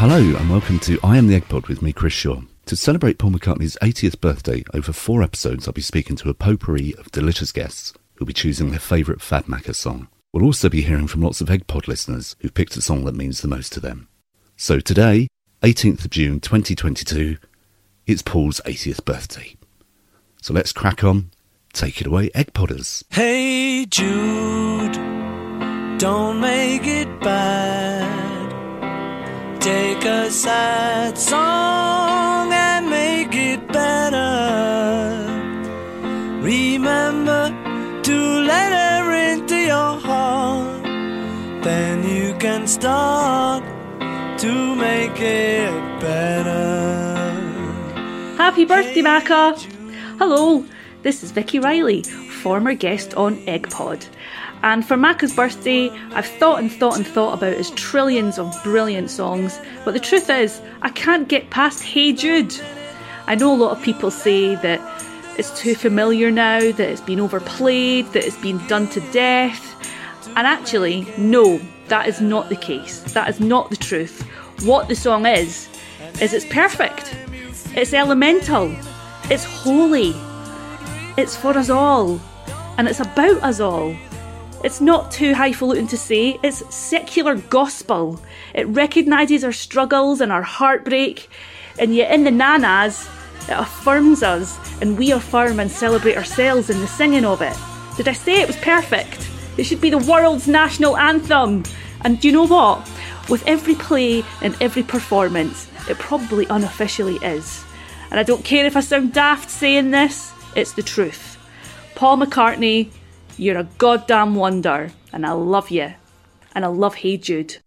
Hello and welcome to I Am the Egg Pod with me, Chris Shaw. To celebrate Paul McCartney's 80th birthday, over 4 episodes I'll be speaking to a potpourri of delicious guests who'll be choosing their favourite Fad Macca song. We'll also be hearing from lots of Egg Pod listeners who've picked a song that means the most to them. So today, 18th of June 2022, it's Paul's 80th birthday. So let's crack on. Take it away, Egg Podders. Hey Jude, don't make it bad. Take a sad song and make it better. Remember to let her into your heart. Then you can start to make it better. Happy birthday, Macca! Hello, this is Vicky Riley, former guest on Egg Pod. And for Macca's birthday, I've thought about his trillions of brilliant songs, but the truth is, I can't get past Hey Jude. I know a lot of people say that it's too familiar now, that it's been overplayed, that it's been done to death. And actually, no, that is not the case. That is not the truth. What the song is it's perfect. It's elemental. It's holy. It's for us all. And it's about us all. It's not too highfalutin to say, it's secular gospel. It recognises our struggles and our heartbreak, and yet in the nanas, it affirms us, and we affirm and celebrate ourselves in the singing of it. Did I say it was perfect? It should be the world's national anthem. And do you know what? With every play and every performance, it probably unofficially is. And I don't care if I sound daft saying this, it's the truth. Paul McCartney, you're a goddamn wonder, and I love you. And I love Hey Jude.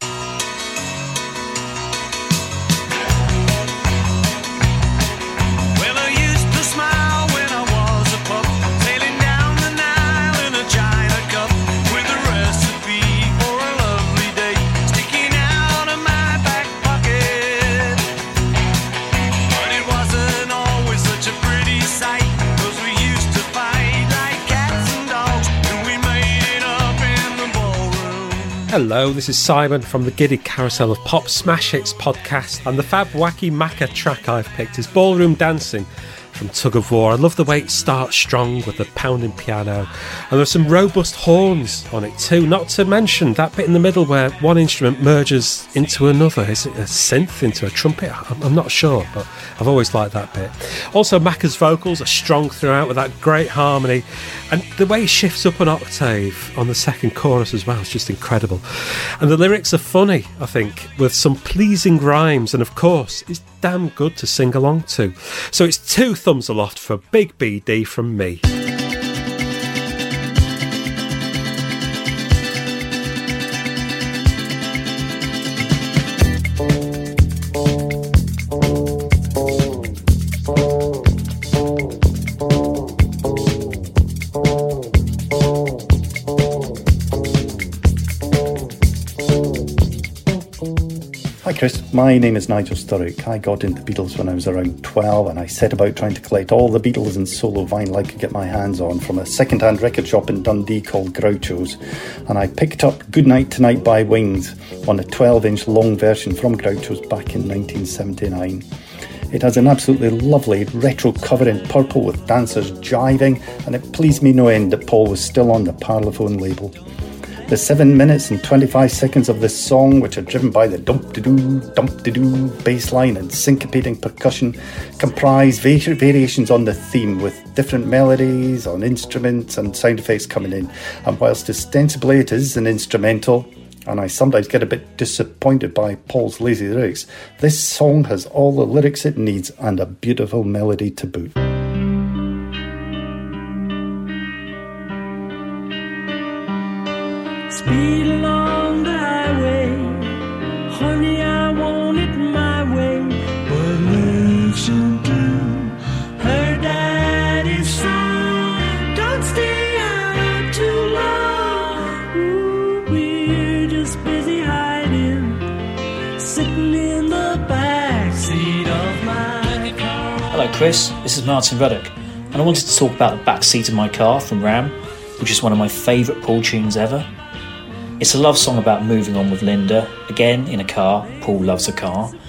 Hello, this is Simon from the Giddy Carousel of Pop Smash Hits podcast, and the Fab Wacky Macca track I've picked is Ballroom Dancing from Tug of War. I love the way it starts strong with the pounding piano, and there's some robust horns on it too, not to mention that bit in the middle where one instrument merges into another. Is it a synth into a trumpet? I'm not sure, but I've always liked that bit. Also, Macca's vocals are strong throughout with that great harmony, and the way he shifts up an octave on the second chorus as well is just incredible. And the lyrics are funny, I think, with some pleasing rhymes, and of course it's damn good to sing along to. So it's 2 thumbs aloft for Big BD from me. Hi Chris, my name is Nigel Sturrock. I got into the Beatles when I was around 12 and I set about trying to collect all the Beatles and solo vinyl I could get my hands on from a second-hand record shop in Dundee called Groucho's, and I picked up Goodnight Tonight by Wings on a 12-inch long version from Groucho's back in 1979. It has an absolutely lovely retro cover in purple with dancers jiving, and it pleased me no end that Paul was still on the Parlophone label. The 7 minutes and 25 seconds of this song, which are driven by the dump-de-doo bass line and syncopating percussion, comprise variations on the theme with different melodies on instruments and sound effects coming in. And whilst ostensibly it is an instrumental, and I sometimes get a bit disappointed by Paul's lazy lyrics, this song has all the lyrics it needs and a beautiful melody to boot. Speed along the highway, honey, I want it my way. What love should do, her daddy's son. Don't stay out too long. Ooh, we're just busy hiding, sitting in the backseat of my car. Hello Chris, this is Martin Ruddock, and I wanted to talk about the backseat of my car from Ram, which is one of my favourite Paul tunes ever. It's a love song about moving on with Linda, again in a car. Paul loves a car.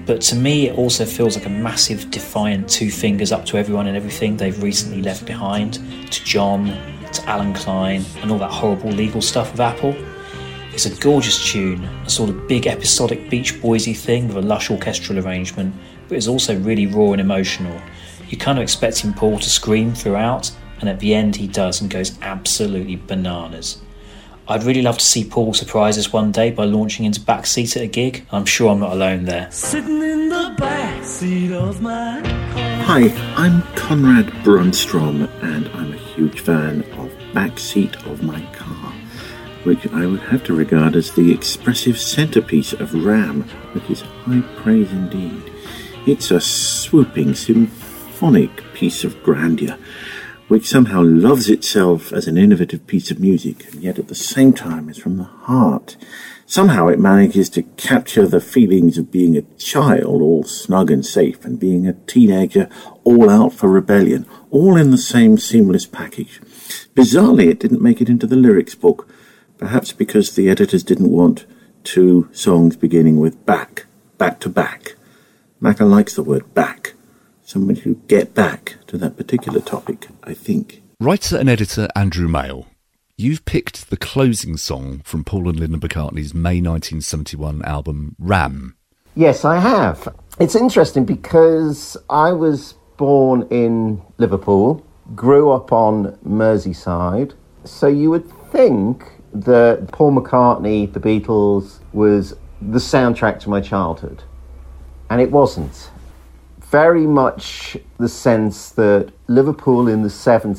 But to me, it also feels like a massive defiant two fingers up to everyone and everything they've recently left behind, to John, to Alan Klein, and all that horrible legal stuff with Apple. It's a gorgeous tune, a sort of big episodic Beach Boysy thing with a lush orchestral arrangement, but it's also really raw and emotional. You're kind of expecting Paul to scream throughout, and at the end he does and goes absolutely bananas. I'd really love to see Paul surprise us one day by launching into Backseat at a gig. I'm sure I'm not alone there. Sitting in the backseat of my car. Hi, I'm Conrad Brunstrom, and I'm a huge fan of Backseat of My Car, which I would have to regard as the expressive centrepiece of Ram, which is high praise indeed. It's a swooping, symphonic piece of grandeur, which somehow loves itself as an innovative piece of music, and yet at the same time is from the heart. Somehow it manages to capture the feelings of being a child, all snug and safe, and being a teenager, all out for rebellion, all in the same seamless package. Bizarrely, it didn't make it into the lyrics book, perhaps because the editors didn't want two songs beginning with back to back. Macca likes the word back. Somebody who get back to that particular topic, I think. Writer and editor Andrew Mail, you've picked the closing song from Paul and Linda McCartney's May 1971 album Ram. Yes, I have. It's interesting because I was born in Liverpool, grew up on Merseyside, so you would think that Paul McCartney, the Beatles, was the soundtrack to my childhood. And it wasn't. Very much the sense that Liverpool in the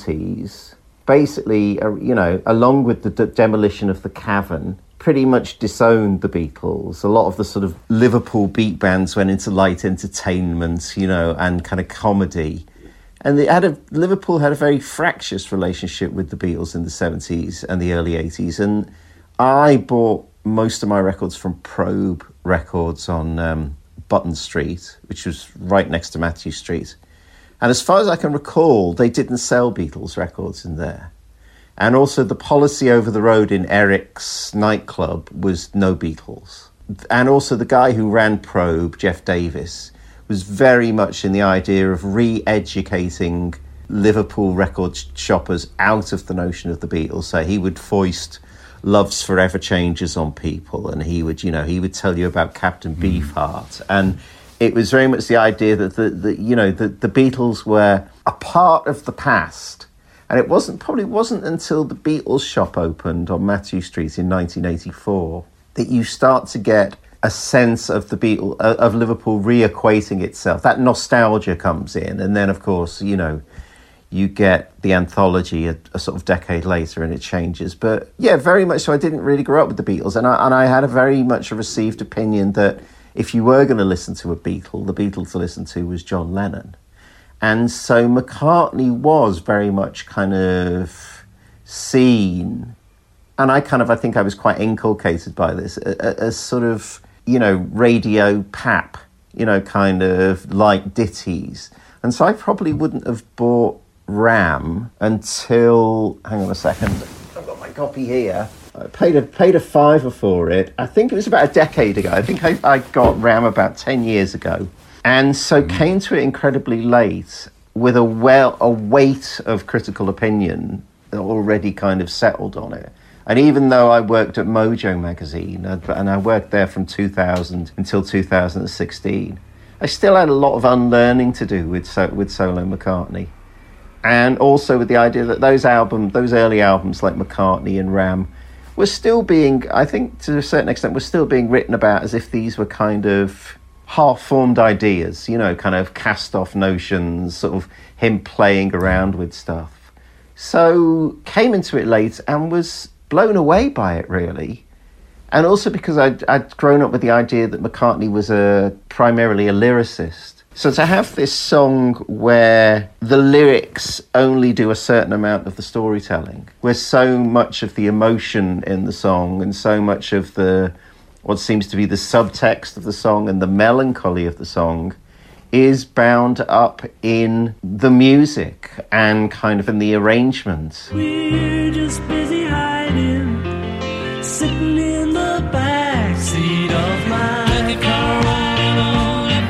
70s, basically, along with the demolition of the Cavern, pretty much disowned the Beatles. A lot of the sort of Liverpool beat bands went into light entertainment, and kind of comedy. And Liverpool had a very fractious relationship with the Beatles in the 70s and the early 80s. And I bought most of my records from Probe Records on Button Street, which was right next to Matthew Street. And as far as I can recall, they didn't sell Beatles records in there. And also the policy over the road in Eric's nightclub was no Beatles. And also the guy who ran Probe, Jeff Davis, was very much in the idea of re-educating Liverpool record shoppers out of the notion of the Beatles. So he would foist Love's Forever Changes on people, and he would tell you about Captain Beefheart, and it was very much the idea that the Beatles were a part of the past, and it probably wasn't until the Beatles shop opened on Matthew Street in 1984 that you start to get a sense of of Liverpool reequating itself. That nostalgia comes in, and then of course you get the anthology a sort of decade later and it changes. But yeah, very much so. I didn't really grow up with the Beatles, and I had a very much a received opinion that if you were going to listen to a Beatle, the Beatle to listen to was John Lennon. And so McCartney was very much kind of seen, and I think I was quite inculcated by this, as sort of, radio pap, kind of like ditties. And so I probably wouldn't have bought Ram until, hang on a second, I've got my copy here. I paid a fiver for it. I think it was about a decade ago. I think I got Ram about 10 years ago. And so came to it incredibly late with a weight of critical opinion already kind of settled on it. And even though I worked at Mojo magazine, and I worked there from 2000 until 2016, I still had a lot of unlearning to do with solo McCartney. And also with the idea that those early albums like McCartney and Ram were still being, I think to a certain extent, were still being written about as if these were kind of half-formed ideas, kind of cast-off notions, sort of him playing around with stuff. So came into it late and was blown away by it, really. And also because I'd grown up with the idea that McCartney was primarily a lyricist. So to have this song where the lyrics only do a certain amount of the storytelling, where so much of the emotion in the song and so much of what seems to be the subtext of the song and the melancholy of the song is bound up in the music and kind of in the arrangements. We're just busy hiding, sitting in the backseat of my car.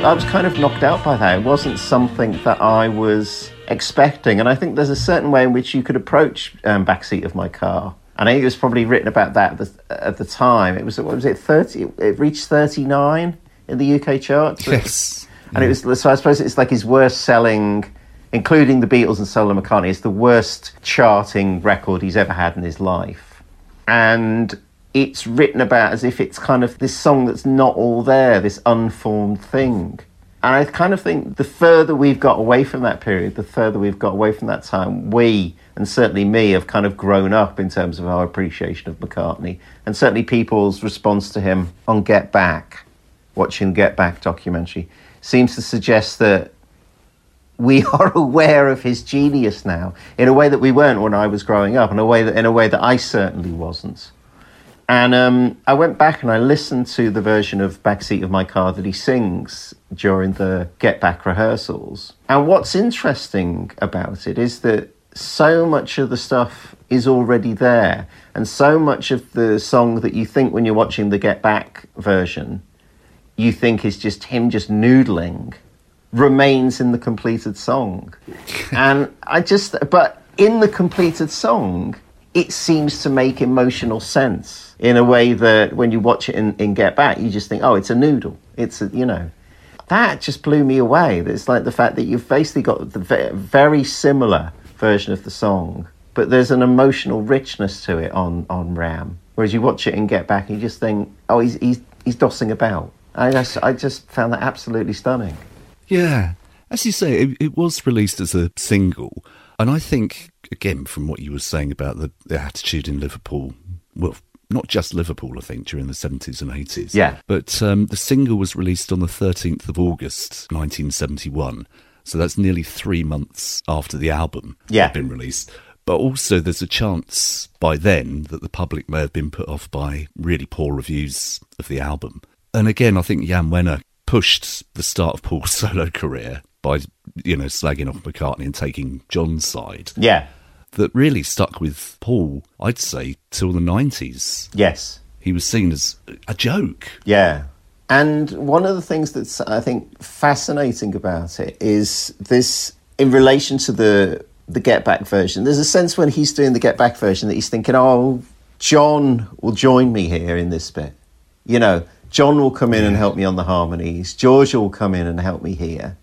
I was kind of knocked out by that. It wasn't something that I was expecting, and I think there's a certain way in which you could approach Backseat of My Car. And I think it was probably written about that at the time. It was, what was it, 30? It reached 39 in the UK charts. Yes. And it was, so I suppose it's like his worst selling, including the Beatles and Solo McCartney, it's the worst charting record he's ever had in his life. And it's written about as if it's kind of this song that's not all there, this unformed thing. And I kind of think the further we've got away from that period, the further we've got away from that time, we, and certainly me, have kind of grown up in terms of our appreciation of McCartney. And certainly people's response to him on Get Back, watching the Get Back documentary, seems to suggest that we are aware of his genius now in a way that we weren't when I was growing up, in a way that I certainly wasn't. And I went back and I listened to the version of Backseat of My Car that he sings during the Get Back rehearsals. And what's interesting about it is that so much of the stuff is already there, and so much of the song that you think when you're watching the Get Back version, you think is just him just noodling, remains in the completed song. But in the completed song, it seems to make emotional sense in a way that when you watch it in Get Back, you just think, oh, it's a noodle. That just blew me away. It's like the fact that you've basically got the very similar version of the song, but there's an emotional richness to it on Ram. Whereas you watch it in Get Back and you just think, oh, he's dossing about. I just found that absolutely stunning. Yeah. As you say, it was released as a single. And I think, again, from what you were saying about the attitude in Liverpool, well, not just Liverpool, I think, during the 70s and 80s. Yeah. But the single was released on the 13th of August, 1971. So that's nearly 3 months after the album had been released. But also there's a chance by then that the public may have been put off by really poor reviews of the album. And again, I think Jan Wenner pushed the start of Paul's solo career by, slagging off McCartney and taking John's side. Yeah. That really stuck with Paul, I'd say, till the 90s. Yes. He was seen as a joke. Yeah. And one of the things that's, I think, fascinating about it is this, in relation to the Get Back version, there's a sense when he's doing the Get Back version that he's thinking, oh, John will join me here in this bit. John will come in and help me on the harmonies. George will come in and help me here.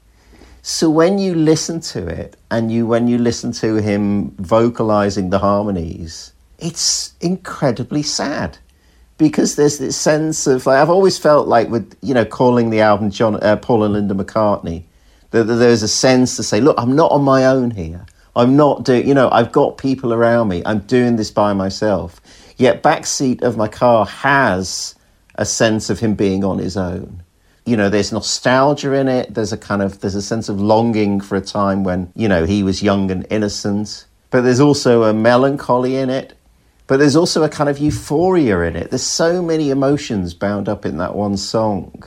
So when you listen to it, and when you listen to him vocalising the harmonies, it's incredibly sad. Because there's this sense of, like, I've always felt like with, calling the album Paul and Linda McCartney, that there's a sense to say, look, I'm not on my own here. I'm not doing, I've got people around me. I'm doing this by myself. Yet Backseat of My Car has a sense of him being on his own. There's nostalgia in it. There's a sense of longing for a time when, he was young and innocent. But there's also a melancholy in it. But there's also a kind of euphoria in it. There's so many emotions bound up in that one song.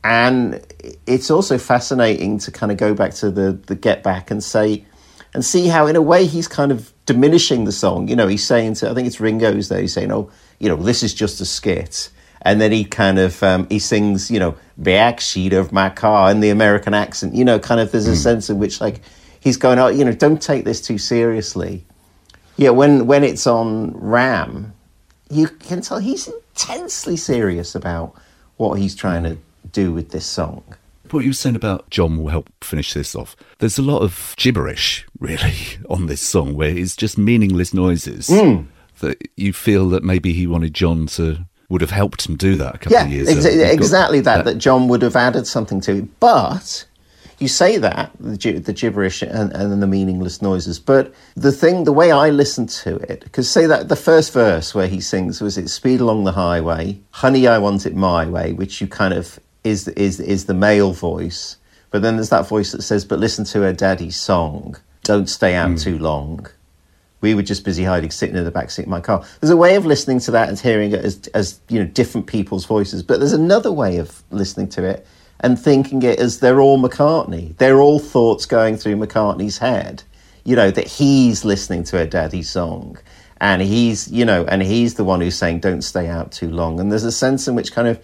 And it's also fascinating to kind of go back to the Get Back and see how, in a way, he's kind of diminishing the song. He's saying to, I think it's Ringo's there, he's saying, oh, this is just a skit. And then he kind of, he sings, Backseat of My Car in the American accent. There's a sense in which, like, he's going, oh, don't take this too seriously. Yeah, when it's on Ram, you can tell he's intensely serious about what he's trying to do with this song. What you were saying about John will help finish this off. There's a lot of gibberish, really, on this song, where it's just meaningless noises that you feel that maybe he wanted John would have helped him do that a couple of years ago. Exactly that John would have added something to it. But you say that, the gibberish and the meaningless noises, but the way I listened to it, because say that the first verse where he sings, was it Speed Along the Highway, Honey, I Want It My Way, which you kind of is the male voice, but then there's that voice that says, but listen to her daddy's song, Don't Stay Out Too Long. We were just busy hiding, sitting in the backseat of my car. There's a way of listening to that and hearing it as different people's voices, but there's another way of listening to it and thinking it as they're all McCartney. They're all thoughts going through McCartney's head, that he's listening to her daddy's song. And he's the one who's saying, don't stay out too long. And there's a sense in which kind of,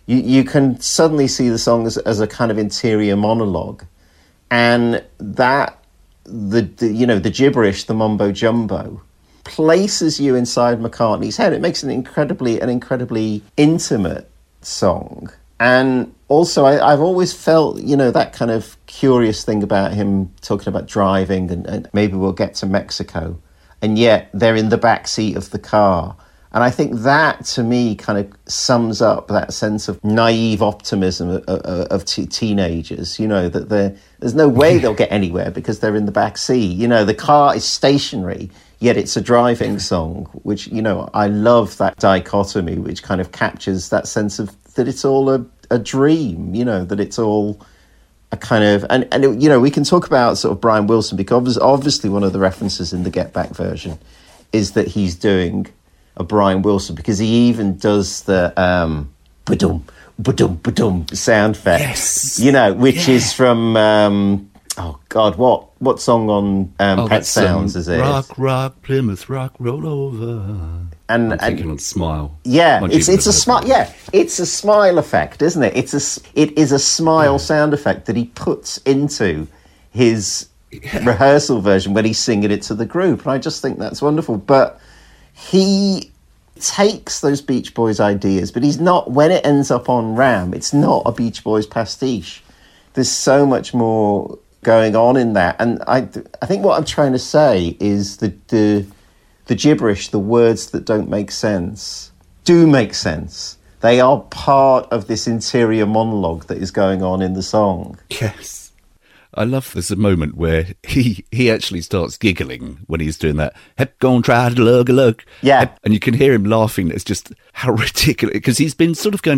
You can suddenly see the song as a kind of interior monologue, and that the gibberish, the mumbo jumbo, places you inside McCartney's head. It makes an incredibly intimate song. And also, I've always felt, that kind of curious thing about him talking about driving and maybe we'll get to Mexico, and yet they're in the back seat of the car. And I think that, to me, kind of sums up that sense of naive optimism of teenagers, that there's no way they'll get anywhere because they're in the back seat. The car is stationary, yet it's a driving song, which, I love that dichotomy, which kind of captures that sense of that it's all a dream, that it's all a kind of... And we can talk about sort of Brian Wilson, because obviously one of the references in the Get Back version is that he's doing a Brian Wilson, because he even does the ba-dum, ba-dum, ba-dum sound effect, which is from what song on Pet Sounds is it? Rock, Plymouth Rock, roll over. And I'm thinking on Smile. Yeah, it's a smile. Yeah, it's a smile effect, isn't it? It is a smile sound effect that he puts into his rehearsal version when he's singing it to the group, and I just think that's wonderful. But he takes those Beach Boys ideas, but he's not, when it ends up on Ram, it's not a Beach Boys pastiche. There's so much more going on in that. And I think what I'm trying to say is the gibberish, the words that don't make sense, do make sense. They are part of this interior monologue that is going on in the song. Yes. I love there's a moment where he actually starts giggling when he's doing that. Hep, go and try to look. Yeah. Hep, and you can hear him laughing. It's just how ridiculous, because he's been sort of going...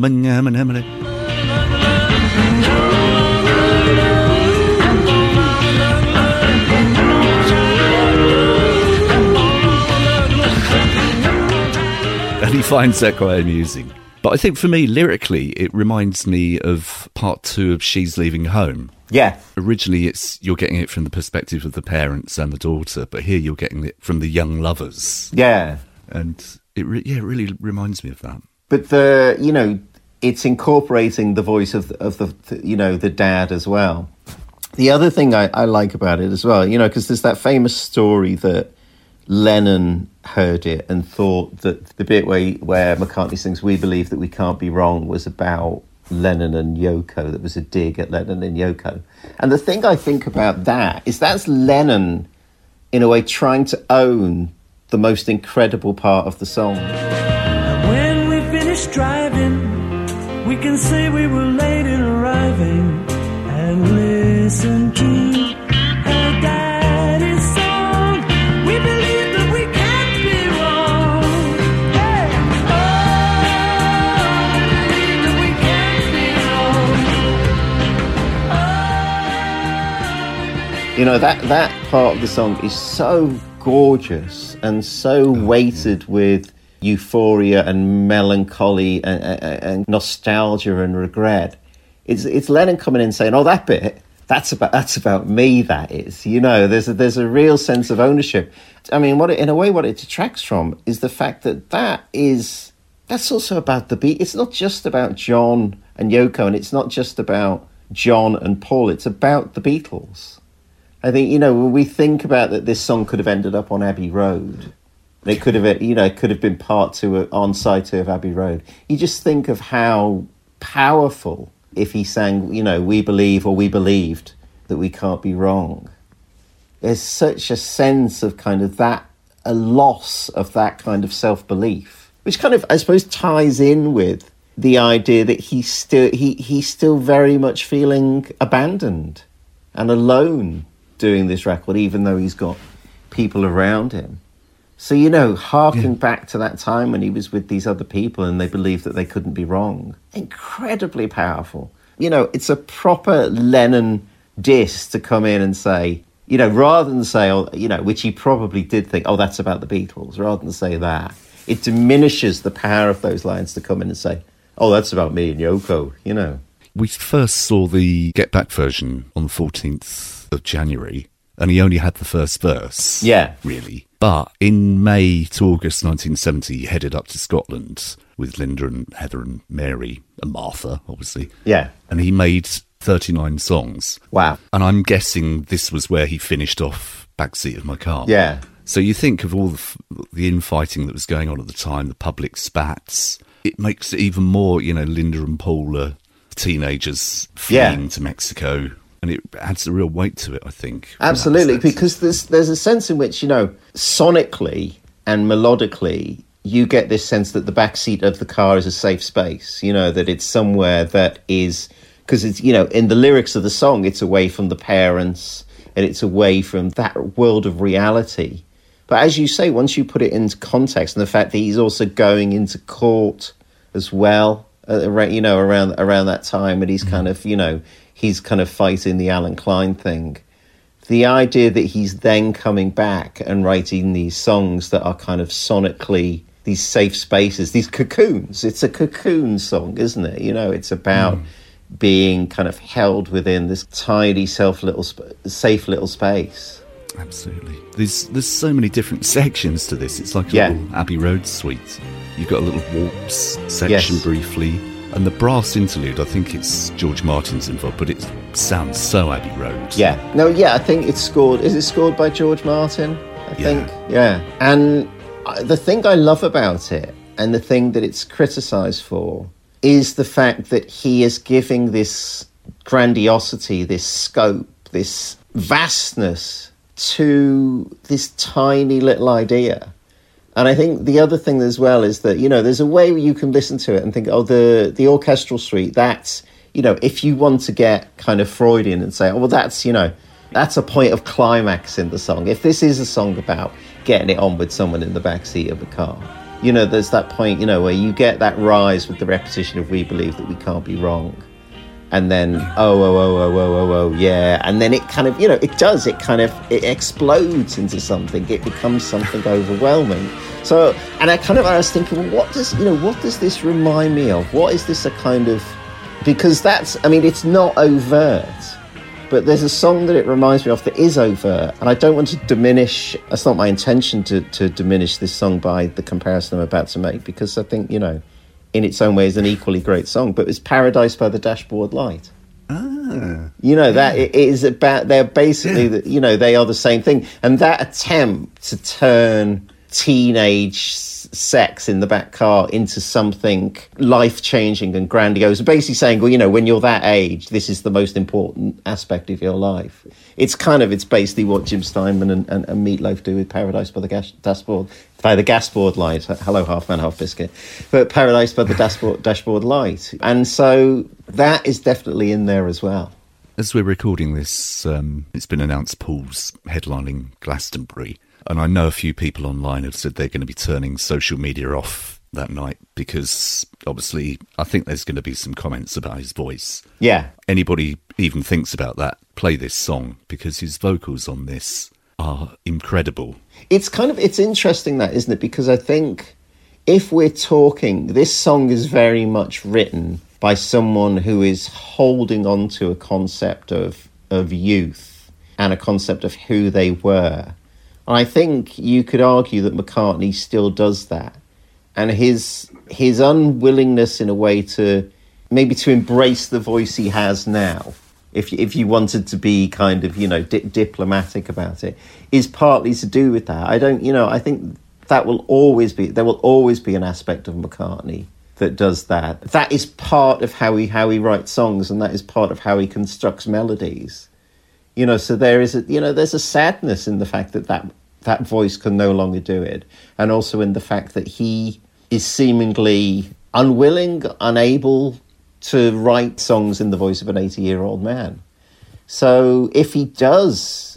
And he finds that quite amusing. But I think for me, lyrically, it reminds me of part 2 of She's Leaving Home. Yeah. Originally, you're getting it from the perspective of the parents and the daughter, but here you're getting it from the young lovers. Yeah. And it really reminds me of that. But it's incorporating the voice of the dad as well. The other thing I like about it as well, because there's that famous story that Lennon heard it and thought that the bit where McCartney sings "We Believe That We Can't Be Wrong" was about Lennon and Yoko. That was a dig at Lennon and Yoko. And the thing I think about that is that's Lennon, in a way, trying to own the most incredible part of the song. And when we finish driving, we can say we were late in arriving and listen to her daddy's song. We believe that we can't be wrong. Hey! Oh, we believe that we can't be wrong. That part of the song is so gorgeous and so weighted with euphoria and melancholy and nostalgia and regret. It's Lennon coming in saying, "Oh, that bit, that's about me. That is, there's a real sense of ownership." I mean, what it detracts from is the fact that's also about the beat. It's not just about John and Yoko, and it's not just about John and Paul. It's about the Beatles. I think, when we think about that, this song could have ended up on Abbey Road. It could have, been part 2 on side 2 of Abbey Road. You just think of how powerful if he sang, "We believe," or "We believed that we can't be wrong." There's such a sense of kind of that, a loss of that kind of self-belief, which kind of, I suppose, ties in with the idea that he's still very much feeling abandoned and alone doing this record, even though he's got people around him. So, harking back to that time when he was with these other people and they believed that they couldn't be wrong. Incredibly powerful. It's a proper Lennon diss to come in and say, rather than say, which he probably did think, "Oh, that's about the Beatles," rather than say that, it diminishes the power of those lines to come in and say, "Oh, that's about me and Yoko," We first saw the Get Back version on the 14th of January, and he only had the first verse. Yeah. Really. But in May to August 1970, he headed up to Scotland with Linda and Heather and Mary and Martha, obviously. Yeah. And he made 39 songs. Wow. And I'm guessing this was where he finished off Backseat of My Car. Yeah. So you think of all the infighting that was going on at the time, the public spats. It makes it even more, Linda and Paul are teenagers fleeing to Mexico. And it adds a real weight to it, I think. Absolutely, because there's a sense in which, sonically and melodically, you get this sense that the backseat of the car is a safe space, that it's somewhere that is... Because it's, in the lyrics of the song, it's away from the parents and it's away from that world of reality. But as you say, once you put it into context and the fact that he's also going into court as well, around that time, and he's kind of, he's kind of fighting the Alan Klein thing. The idea that he's then coming back and writing these songs that are kind of sonically these safe spaces, these cocoons. It's a cocoon song, isn't it? It's about being kind of held within this tiny, safe little space. Absolutely. There's so many different sections to this. It's like a little Abbey Road suite. You've got a little waltz section briefly. And the brass interlude, I think it's George Martin's involved, but it sounds so Abbey Road. Yeah. No, yeah, I think it's scored. Is it scored by George Martin? I think. Yeah. And the thing I love about it, and the thing that it's criticised for, is the fact that he is giving this grandiosity, this scope, this vastness to this tiny little idea. And I think the other thing as well is that, there's a way you can listen to it and think, the orchestral suite, that's, if you want to get kind of Freudian and say, that's a point of climax in the song. If this is a song about getting it on with someone in the backseat of a car, there's that point, where you get that rise with the repetition of We Believe That We Can't Be Wrong. And then, yeah. And then it kind of, it explodes into something. It becomes something overwhelming. So, and I was thinking, well, what does this remind me of? What is this a kind of, because it's not overt, but there's a song that it reminds me of that is overt. And I don't want to diminish, that's not my intention to diminish this song by the comparison I'm about to make, because I think, in its own way is an equally great song, but it's Paradise by the Dashboard Light. That it is about, they're basically, they are the same thing. And that attempt to turn teenage sex in the back car into something life-changing and grandiose, basically saying, when you're that age, this is the most important aspect of your life. It's basically what Jim Steinman and Meatloaf do with Paradise by the Dashboard Light. Hello, Half Man, Half Biscuit. But Paradise by the Dashboard Light. And so that is definitely in there as well. As we're recording this, it's been announced Paul's headlining Glastonbury. And I know a few people online have said they're going to be turning social media off that night because, obviously, I think there's going to be some comments about his voice. Yeah. Anybody even thinks about that, play this song, because his vocals on this are incredible. It's interesting that, isn't it? Because I think if we're talking, this song is very much written by someone who is holding on to a concept of youth and a concept of who they were. I think you could argue that McCartney still does that. And his unwillingness in a way to maybe to embrace the voice he has now, if you wanted to be kind of, diplomatic about it, is partly to do with that. I think there will always be an aspect of McCartney that does that. That is part of how he writes songs, and that is part of how he constructs melodies. So there's a sadness in the fact that voice can no longer do it. And also in the fact that he is seemingly unwilling, unable to write songs in the voice of an 80-year-old man. So if he does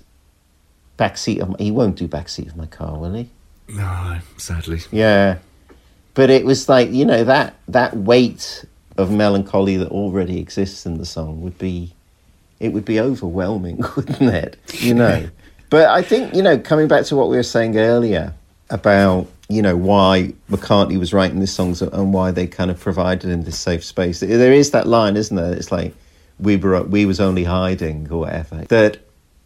he won't do Backseat of My Car, will he? No, sadly. Yeah. But it was like, that weight of melancholy that already exists in the song would be overwhelming, wouldn't it? But I think, coming back to what we were saying earlier about, why McCartney was writing these songs and why they kind of provided him this safe space. There is that line, isn't there? It's like, we was only hiding or whatever. That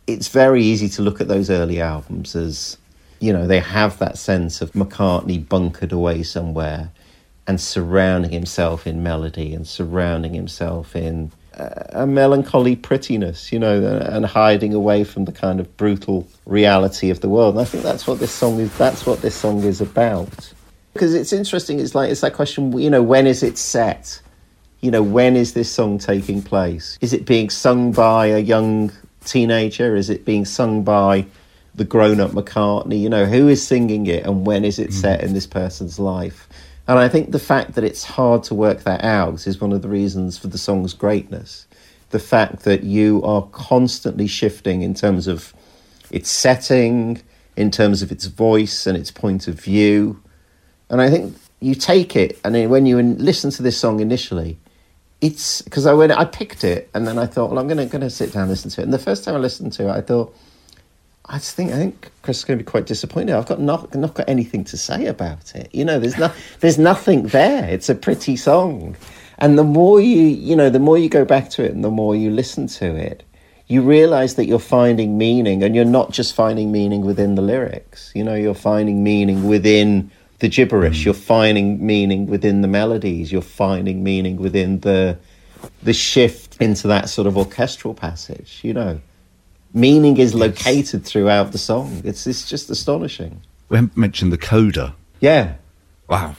it's very easy to look at those early albums as, you know, they have that sense of McCartney bunkered away somewhere and surrounding himself in melody and surrounding himself in a melancholy prettiness, you know, and hiding away from the kind of brutal reality of the world. And I think that's what this song is. That's what this song is about. Because it's interesting. It's that question. You know, when is it set? You know, when is this song taking place? Is it being sung by a young teenager? Is it being sung by the grown-up McCartney? You know, who is singing it, and when is it set in this person's life? And I think the fact that it's hard to work that out is one of the reasons for the song's greatness. The fact that you are constantly shifting in terms of its setting, in terms of its voice and its point of view. And I think you take it, and then when you listen to this song initially, it's because I picked it, and then I thought, well, I'm going to sit down and listen to it. And the first time I listened to it, I thought, I think Chris is going to be quite disappointed. I've got not got anything to say about it. You know, there's nothing there. It's a pretty song, and the more the more you go back to it, and the more you listen to it, you realise that you're finding meaning, and you're not just finding meaning within the lyrics. You know, you're finding meaning within the gibberish. You're finding meaning within the melodies. You're finding meaning within the shift into that sort of orchestral passage. You know. Meaning is located throughout the song. It's just astonishing. We haven't mentioned the coda. Yeah. Wow.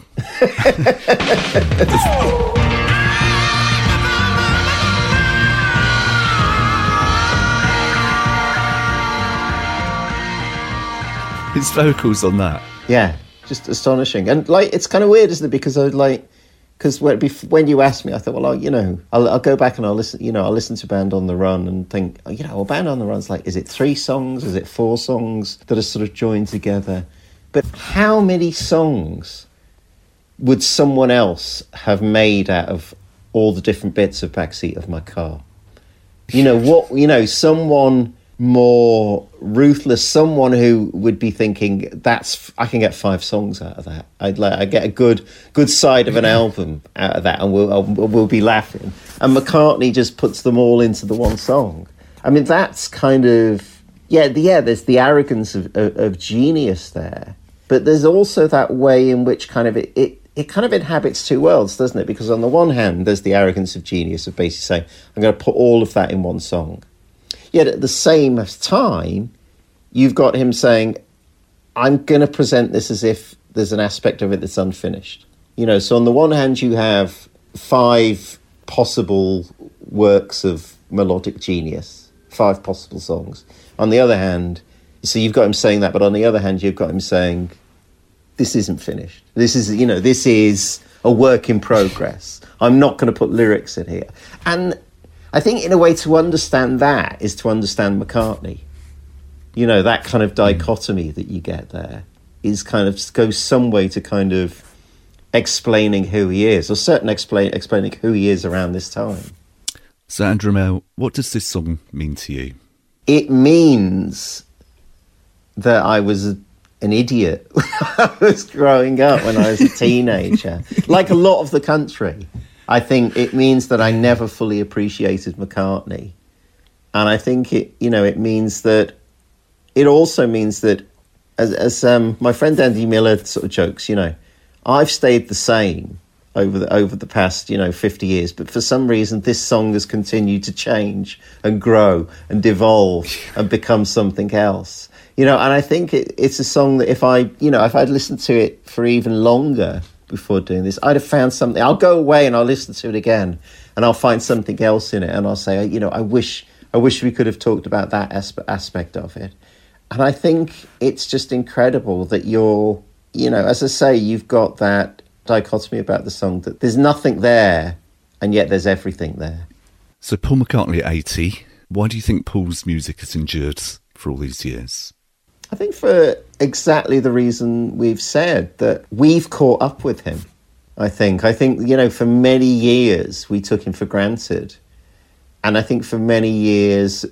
His vocals on that. Yeah, just astonishing. And it's kind of weird, isn't it? Because when you asked me, I thought, well, I'll go back and I'll listen to Band on the Run and think, Band on the Run's is it 3 songs? Is it 4 songs that are sort of joined together? But how many songs would someone else have made out of all the different bits of Backseat of My Car? Someone more ruthless, someone who would be thinking, I can get 5 songs out of that. I get a good side of an album out of that, and we'll be laughing. And McCartney just puts them all into the one song. I mean, that's kind of there's the arrogance of genius there, but there's also that way in which kind of it kind of inhabits 2 worlds, doesn't it? Because on the one hand, there's the arrogance of genius of basically saying, I'm going to put all of that in one song. Yet at the same time, you've got him saying, I'm going to present this as if there's an aspect of it that's unfinished. So on the one hand, you have 5 possible works of melodic genius, 5 possible songs. On the other hand, so you've got him saying that, but on the other hand, you've got him saying, this isn't finished. This is a work in progress. I'm not going to put lyrics in here. And I think in a way to understand that is to understand McCartney. That kind of dichotomy that you get there is kind of goes some way to kind of explaining who he is, or certainly explaining who he is around this time. So Andrew Mel, what does this song mean to you? It means that I was an idiot when I was growing up, when I was a teenager. Like a lot of the country. I think it means that I never fully appreciated McCartney. And I think it means that, it also means that, as my friend Andy Miller sort of jokes, I've stayed the same over the past, 50 years, but for some reason this song has continued to change and grow and devolve and become something else. And I think it's a song that if I'd listened to it for even longer before doing this, I'd have found something. I'll go away and I'll listen to it again and I'll find something else in it, and I'll say, I wish we could have talked about that aspect of it. And I think it's just incredible that you're, as I say, you've got that dichotomy about the song, that there's nothing there and yet there's everything there. So Paul McCartney at 80, why do you think Paul's music has endured for all these years? I think for exactly the reason we've said, that we've caught up with him. I think, for many years we took him for granted. And I think for many years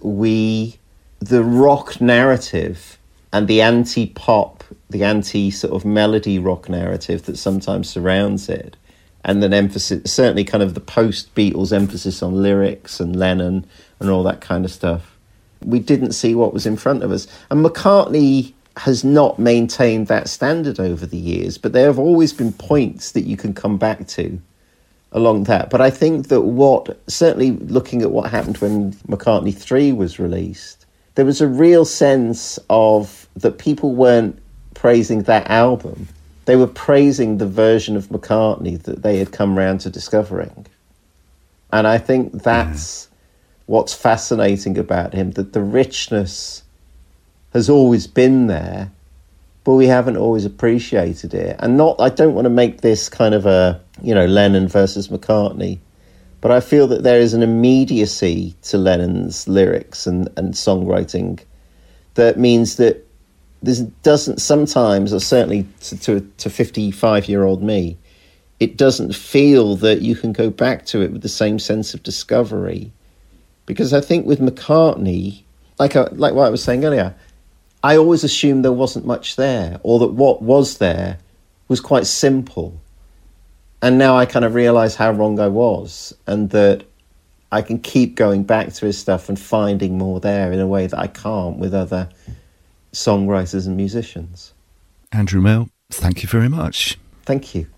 the rock narrative and the anti-pop, the anti-sort of melody rock narrative that sometimes surrounds it, and then emphasis, certainly kind of the post-Beatles emphasis on lyrics and Lennon and all that kind of stuff, we didn't see what was in front of us. And McCartney has not maintained that standard over the years, but there have always been points that you can come back to along that. But I think that certainly looking at what happened when McCartney 3 was released, there was a real sense of that people weren't praising that album. They were praising the version of McCartney that they had come round to discovering. And I think that's what's fascinating about him, that the richness has always been there, but we haven't always appreciated it. And I don't want to make this kind of a, Lennon versus McCartney, but I feel that there is an immediacy to Lennon's lyrics and songwriting that means that this doesn't sometimes, or certainly to 55-year-old me, it doesn't feel that you can go back to it with the same sense of discovery. Because I think with McCartney, like what I was saying earlier, I always assumed there wasn't much there, or that what was there was quite simple. And now I kind of realise how wrong I was, and that I can keep going back to his stuff and finding more there in a way that I can't with other songwriters and musicians. Andrew Male, thank you very much. Thank you.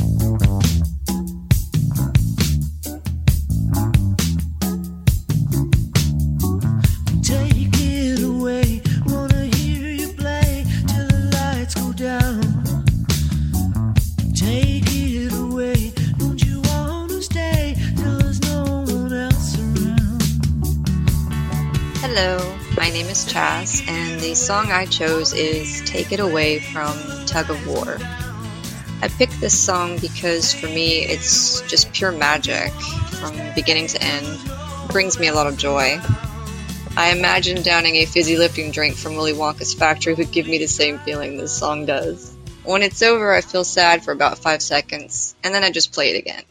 Hello, my name is Chas, and the song I chose is Take It Away from Tug of War. I picked this song because for me it's just pure magic from beginning to end. It brings me a lot of joy. I imagine downing a fizzy lifting drink from Willy Wonka's factory would give me the same feeling this song does. When it's over, I feel sad for about 5 seconds, and then I just play it again.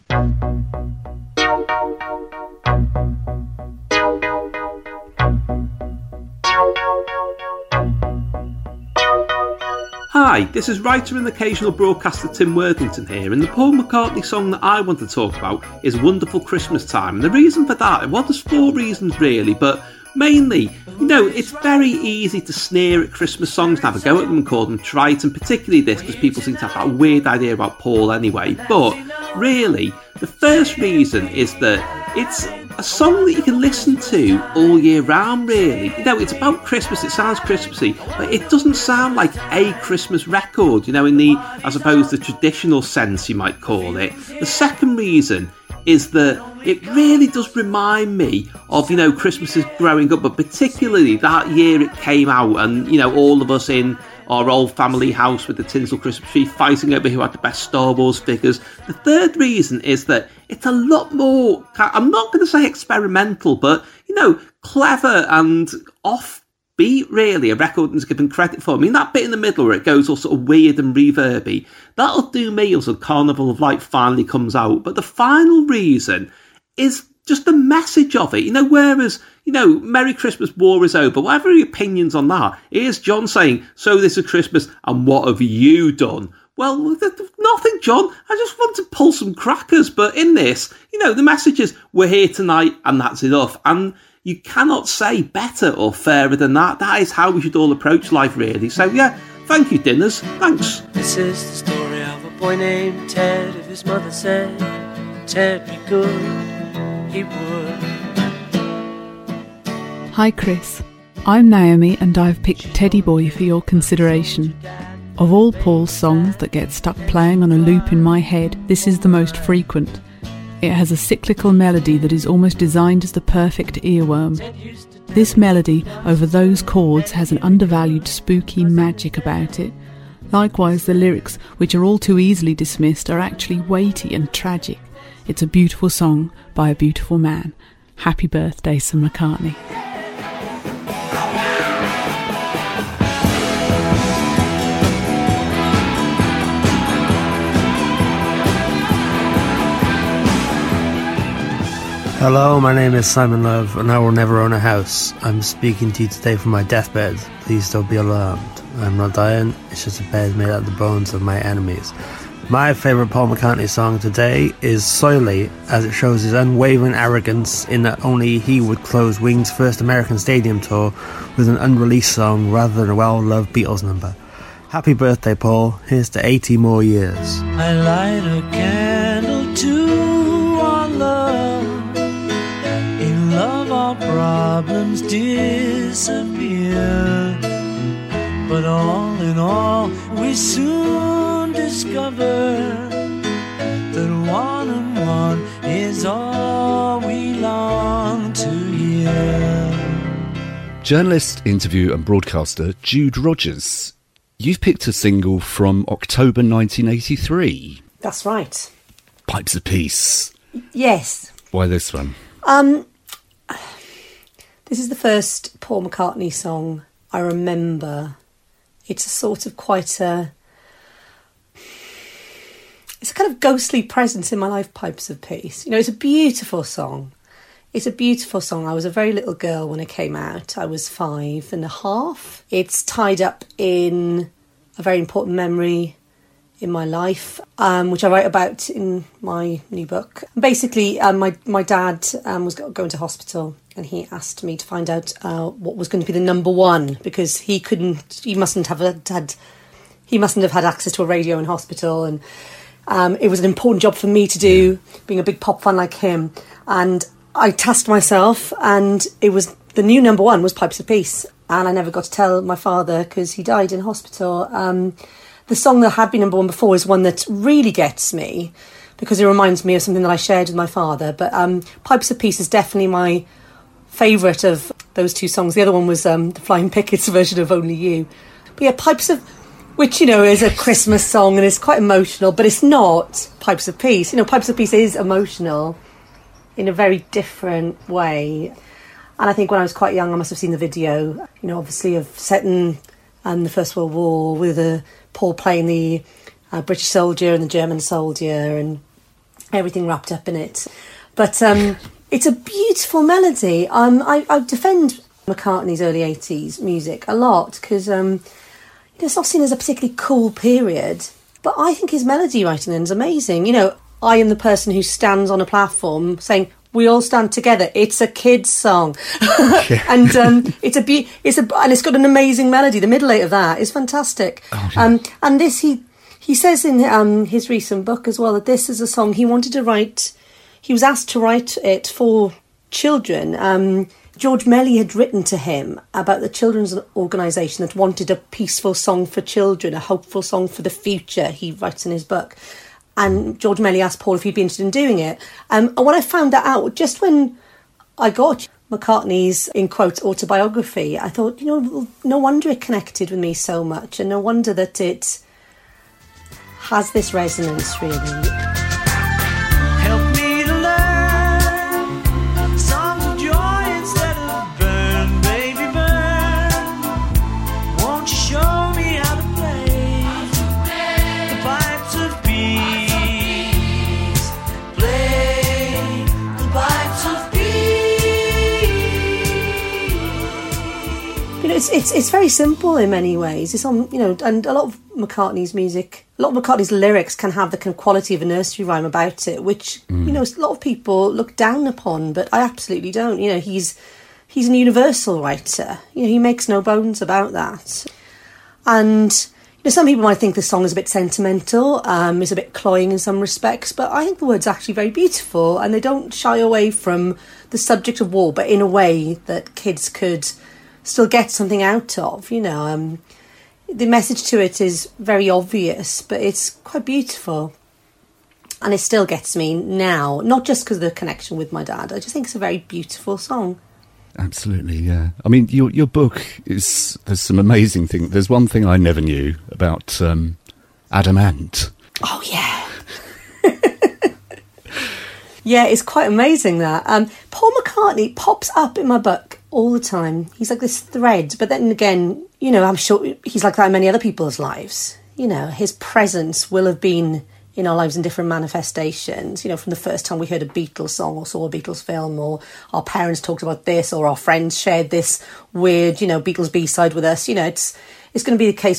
Hi, this is writer and occasional broadcaster Tim Worthington here, and the Paul McCartney song that I want to talk about is Wonderful Christmas Time. And the reason for that, well, there's 4 reasons really, but mainly, it's very easy to sneer at Christmas songs and have a go at them and call them trite, and particularly this, because people seem to have that weird idea about Paul anyway. But really, the first reason is that it's a song that you can listen to all year round, really. It's about Christmas, it sounds Christmassy, but it doesn't sound like a Christmas record, in the, I suppose, the traditional sense you might call it. The second reason is that it really does remind me of, Christmases growing up, but particularly that year it came out and, all of us in our old family house with the tinsel Christmas tree fighting over who had the best Star Wars figures. The third reason is that it's a lot more, I'm not going to say experimental, but, clever and offbeat, really, a record that's given credit for. I mean, that bit in the middle where it goes all sort of weird and reverby, that'll do me until Carnival of Light finally comes out. But the final reason is just the message of it, whereas, Merry Christmas, war is over, whatever your opinions on that, here's John saying, so this is Christmas, and what have you done? Well, nothing, John, I just want to pull some crackers, but in this, the message is, we're here tonight, and that's enough, and you cannot say better or fairer than that. That is how we should all approach life, really. So, yeah, thank you, Dinners, thanks. This is the story of a boy named Ted. If his mother said Ted be good, he would. Hi Chris, I'm Naomi and I've picked Teddy Boy for your consideration. Of all Paul's songs that get stuck playing on a loop in my head, this is the most frequent. It has a cyclical melody that is almost designed as the perfect earworm. This melody over those chords has an undervalued spooky magic about it. Likewise, the lyrics, which are all too easily dismissed, are actually weighty and tragic. It's a beautiful song by a beautiful man. Happy birthday, Sir McCartney. Hello, my name is Simon Love, and I will never own a house. I'm speaking to you today from my deathbed. Please don't be alarmed. I'm not dying, it's just a bed made out of the bones of my enemies. My favourite Paul McCartney song today is Soily, as it shows his unwavering arrogance in that only he would close Wings' first American stadium tour with an unreleased song rather than a well-loved Beatles number. Happy birthday, Paul. Here's to 80 more years. I light a candle to our love. In love our problems disappear. But all in all, we soon discover that one and one is all we long to hear. Journalist, interview and broadcaster Jude Rogers. You've picked a single from October 1983. That's right. Pipes of Peace. Yes. Why this one? This is the first Paul McCartney song I remember. It's a sort of it's a kind of ghostly presence in my life, Pipes of Peace. You know, it's a beautiful song. It's a beautiful song. I was a very little girl when it came out. I was 5.5. It's tied up in a very important memory in my life, which I write about in my new book. Basically, my dad was going to hospital, and he asked me to find out what was going to be the number one, because he mustn't have had access to a radio in hospital, and it was an important job for me to do, being a big pop fan like him. And I tasked myself, and it was the new number one was Pipes of Peace, and I never got to tell my father because he died in hospital. The song that had been number one before is one that really gets me because it reminds me of something that I shared with my father. But Pipes of Peace is definitely my favourite of those two songs. The other one was the Flying Pickets version of Only You. But yeah, which, you know, is a Christmas song and it's quite emotional, but it's not Pipes of Peace. You know, Pipes of Peace is emotional in a very different way. And I think when I was quite young, I must have seen the video, you know, obviously of set in the First World War with Paul playing the British soldier and the German soldier and everything wrapped up in it. But it's a beautiful melody. I defend McCartney's early 80s music a lot because it's not seen as a particularly cool period, but I think his melody writing then is amazing. You know, I am the person who stands on a platform saying, "We all stand together." It's a kid's song, and and it's got an amazing melody. The middle eight of that is fantastic. Oh, yeah. And this he says in his recent book as well that this is a song he wanted to write. He was asked to write it for children. George Melly had written to him about the children's organisation that wanted a peaceful song for children, a hopeful song for the future. He writes in his book. And George Melly asked Paul if he'd be interested in doing it. And when I found that out, just when I got McCartney's, in quotes, autobiography, I thought, you know, no wonder it connected with me so much, and no wonder that it has this resonance, really. Help me to learn songs of joy instead of burn, baby, burn. Won't you show me how to play the pipes of peace? Play the pipes of peace. You know, it's very simple in many ways. It's on, you know, and a lot of McCartney's music, a lot of McCartney's lyrics can have the kind of quality of a nursery rhyme about it, which you know, a lot of people look down upon, but I absolutely don't. You know, he's an universal writer. You know, he makes no bones about that. And you know, some people might think the song is a bit sentimental, is a bit cloying in some respects, but I think the words are actually very beautiful, and they don't shy away from the subject of war, but in a way that kids could still get something out of. You know, the message to it is very obvious, but it's quite beautiful. And it still gets me now, not just because of the connection with my dad. I just think it's a very beautiful song. Absolutely, yeah. I mean, your book there's some amazing things. There's one thing I never knew about Adam Ant. Oh, yeah. Yeah, it's quite amazing that. Paul McCartney pops up in my book all the time. He's like this thread, but then again, you know, I'm sure he's like that in many other people's lives. You know, his presence will have been in our lives in different manifestations. You know, from the first time we heard a Beatles song or saw a Beatles film, or our parents talked about this, or our friends shared this weird, you know, Beatles B-side with us. You know, it's going to be the case with,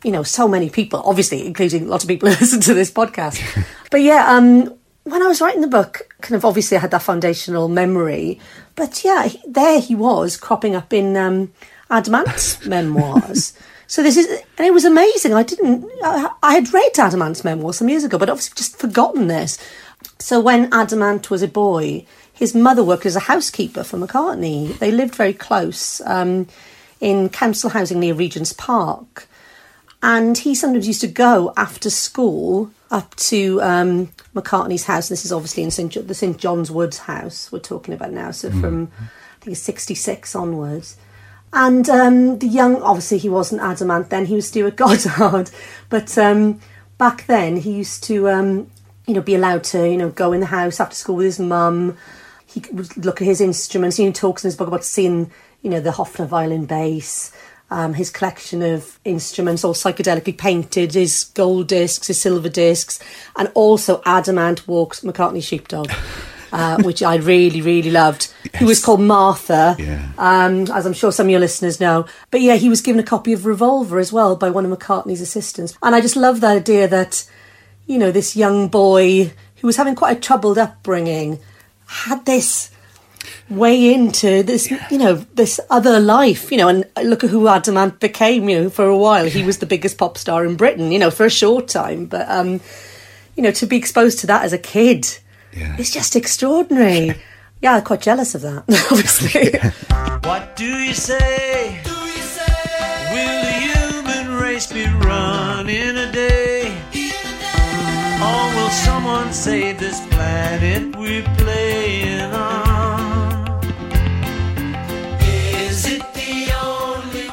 you know, so many people, obviously, including lots of people who listen to this podcast. But yeah, when I was writing the book, kind of obviously I had that foundational memory. But yeah, there he was cropping up in Adamant's memoirs. So and it was amazing. I had read Adamant's memoirs some years ago, but obviously just forgotten this. So when Adamant was a boy, his mother worked as a housekeeper for McCartney. They lived very close in council housing near Regent's Park. And he sometimes used to go after school up to McCartney's house. This is obviously in the St John's Wood's house we're talking about now. So from, I think it's 66 onwards. And obviously he wasn't Adamant then, he was Stuart Goddard. But back then he used to, be allowed to, go in the house after school with his mum. He would look at his instruments. He talks in his book about seeing, the Hofner violin bass, his collection of instruments, all psychedelically painted, his gold discs, his silver discs, and also Adamant walks McCartney's sheepdog. Which I really, really loved, yes. Who was called Martha, as I'm sure some of your listeners know. But yeah, he was given a copy of Revolver as well by one of McCartney's assistants. And I just love that idea that, this young boy who was having quite a troubled upbringing had this way into this, this other life, and look at who Adamant became, for a while. He was the biggest pop star in Britain, for a short time. But, to be exposed to that as a kid... Yeah. It's just extraordinary. Yeah, I'm quite jealous of that, obviously. What do you say? Will the human race be run in a day? Or will someone save this planet we're playing on? Is it the only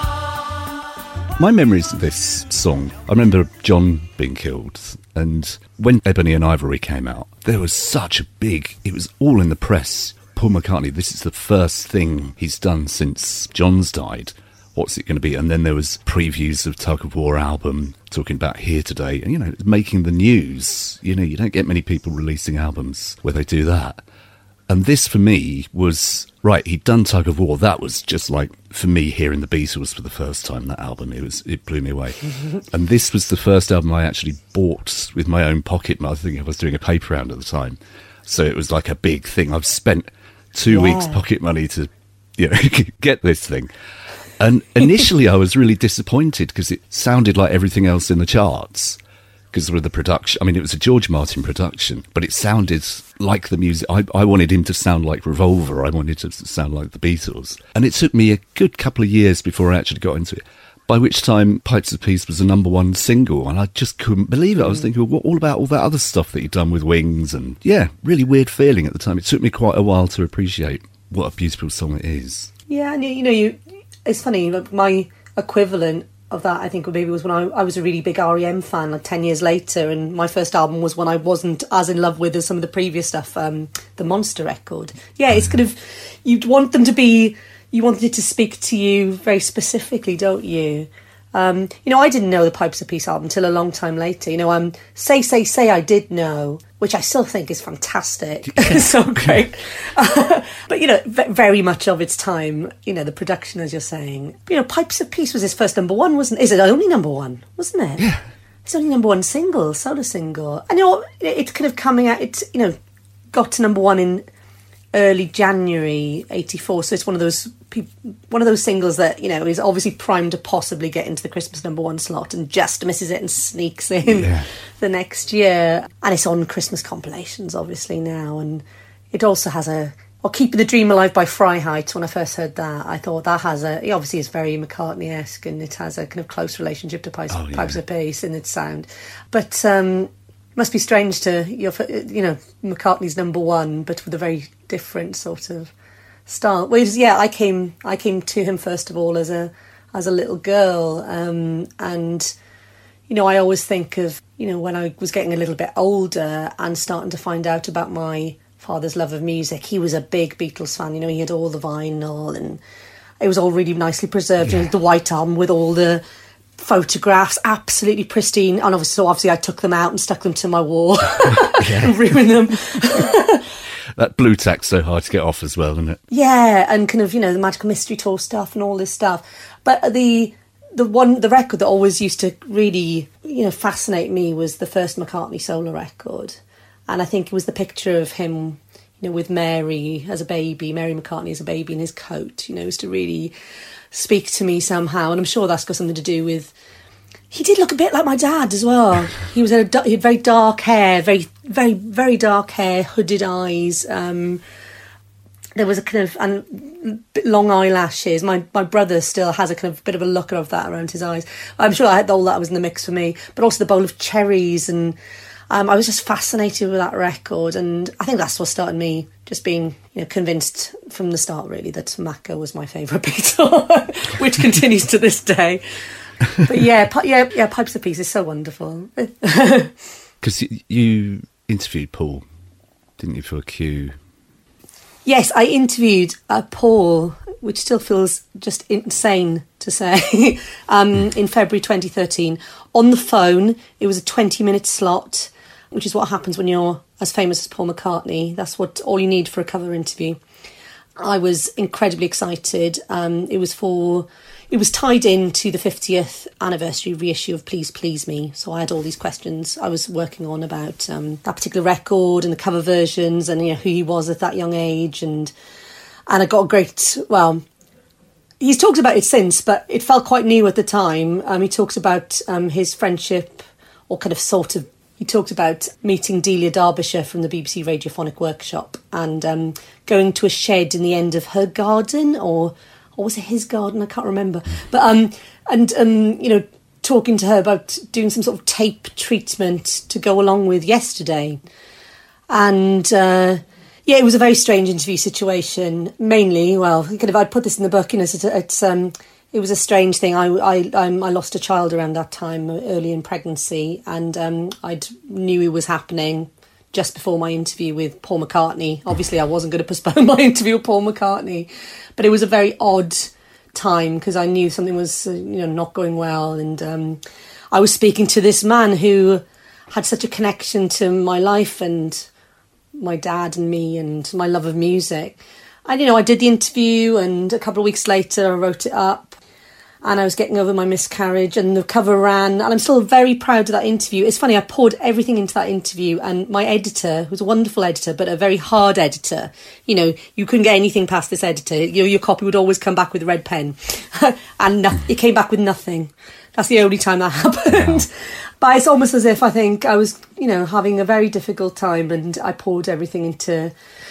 one? My memories of this song, I remember John being killed. And when Ebony and Ivory came out, there was such a it was all in the press. Paul McCartney, this is the first thing he's done since John's died. What's it going to be? And then there was previews of Tug of War album talking about Here Today. And, making the news. You don't get many people releasing albums where they do that. And this, for me, was... Right, he'd done Tug of War. That was just like, for me, hearing the Beatles for the first time, that album. It blew me away. And this was the first album I actually bought with my own pocket money. I think I was doing a paper round at the time. So it was like a big thing. I've spent 2 weeks pocket money to, get this thing. And initially I was really disappointed because it sounded like everything else in the charts. Because with the production, it was a George Martin production, but it sounded like the music. I wanted him to sound like Revolver. I wanted to sound like the Beatles. And it took me a good couple of years before I actually got into it, by which time Pipes of Peace was a #1 single. And I just couldn't believe it. I was thinking, what all about all that other stuff that he'd done with Wings? And yeah, really weird feeling at the time. It took me quite a while to appreciate what a beautiful song it is. Yeah, and it's funny, like my equivalent of that, I think, maybe was when I was a really big R.E.M. fan, like 10 years later, and my first album was one I wasn't as in love with as some of the previous stuff, the Monster record. Yeah, it's kind of, you wanted it to speak to you very specifically, don't you? I didn't know the Pipes of Peace album till a long time later. Say I did know, which I still think is fantastic. It's so great. But, very much of its time, the production, as you're saying. Pipes of Peace was his first #1, wasn't it? Is it only #1, wasn't it? Yeah. It's only #1 single, solo single. And, it's kind of coming out, it's, got to #1 in early January 84, so it's one of those singles that is obviously primed to possibly get into the Christmas #1 slot and just misses it and sneaks in the next year. And it's on Christmas compilations obviously now, and it also has Keeping the Dream Alive by Freiheit. When I first heard that, I thought that it obviously is very McCartney-esque, and it has a kind of close relationship to Pipes of Peace in its sound. But it must be strange to, McCartney's #1, but with a very different sort of style. Whereas, I came to him first of all as a little girl, and I always think of when I was getting a little bit older and starting to find out about my father's love of music. He was a big Beatles fan. He had all the vinyl, and it was all really nicely preserved. The white album with all the photographs, absolutely pristine. And obviously I took them out and stuck them to my wall and ruined them. That blue tack's so hard to get off as well, isn't it? Yeah, and kind of, the Magical Mystery Tour stuff and all this stuff. But the the record that always used to really, fascinate me was the first McCartney solo record. And I think it was the picture of him, with Mary as a baby, Mary McCartney as a baby in his coat, was to really speak to me somehow. And I'm sure that's got something to do with, he did look a bit like my dad as well. He had very dark hair, very, very, very dark hair, hooded eyes. There was a kind of long eyelashes. My brother still has a kind of bit of a look of that around his eyes. I'm sure all that was in the mix for me. But also the bowl of cherries, and I was just fascinated with that record. And I think that's what started me just being convinced from the start, really, that Macca was my favourite Beatle, which continues to this day. But yeah, Pipes of Peace is so wonderful. Because you interviewed Paul, didn't you, for a Q? Yes, I interviewed Paul, which still feels just insane to say, in February 2013. On the phone, it was a 20-minute slot, which is what happens when you're as famous as Paul McCartney. That's all you need for a cover interview. I was incredibly excited. It was tied into the 50th anniversary reissue of Please Please Me. So I had all these questions I was working on about that particular record and the cover versions and who he was at that young age. And I got a great, he's talked about it since, but it felt quite new at the time. He talks about his friendship, or kind of sort of, he talked about meeting Delia Derbyshire from the BBC Radiophonic Workshop and going to a shed in the end of her garden, or was it his garden? I can't remember. But talking to her about doing some sort of tape treatment to go along with Yesterday. And it was a very strange interview situation. Mainly, I'd put this in the book. It was a strange thing. I lost a child around that time, early in pregnancy, and I knew it was happening just before my interview with Paul McCartney. Obviously, I wasn't going to postpone my interview with Paul McCartney, but it was a very odd time because I knew something was, not going well, and I was speaking to this man who had such a connection to my life and my dad and me and my love of music. And I did the interview, and a couple of weeks later, I wrote it up. And I was getting over my miscarriage, and the cover ran, and I'm still very proud of that interview. It's funny, I poured everything into that interview, and my editor, who was a wonderful editor, but a very hard editor, you couldn't get anything past this editor. Your copy would always come back with a red pen, and it came back with nothing. That's the only time that happened. Wow. But it's almost as if I think I was, having a very difficult time, and I poured everything into,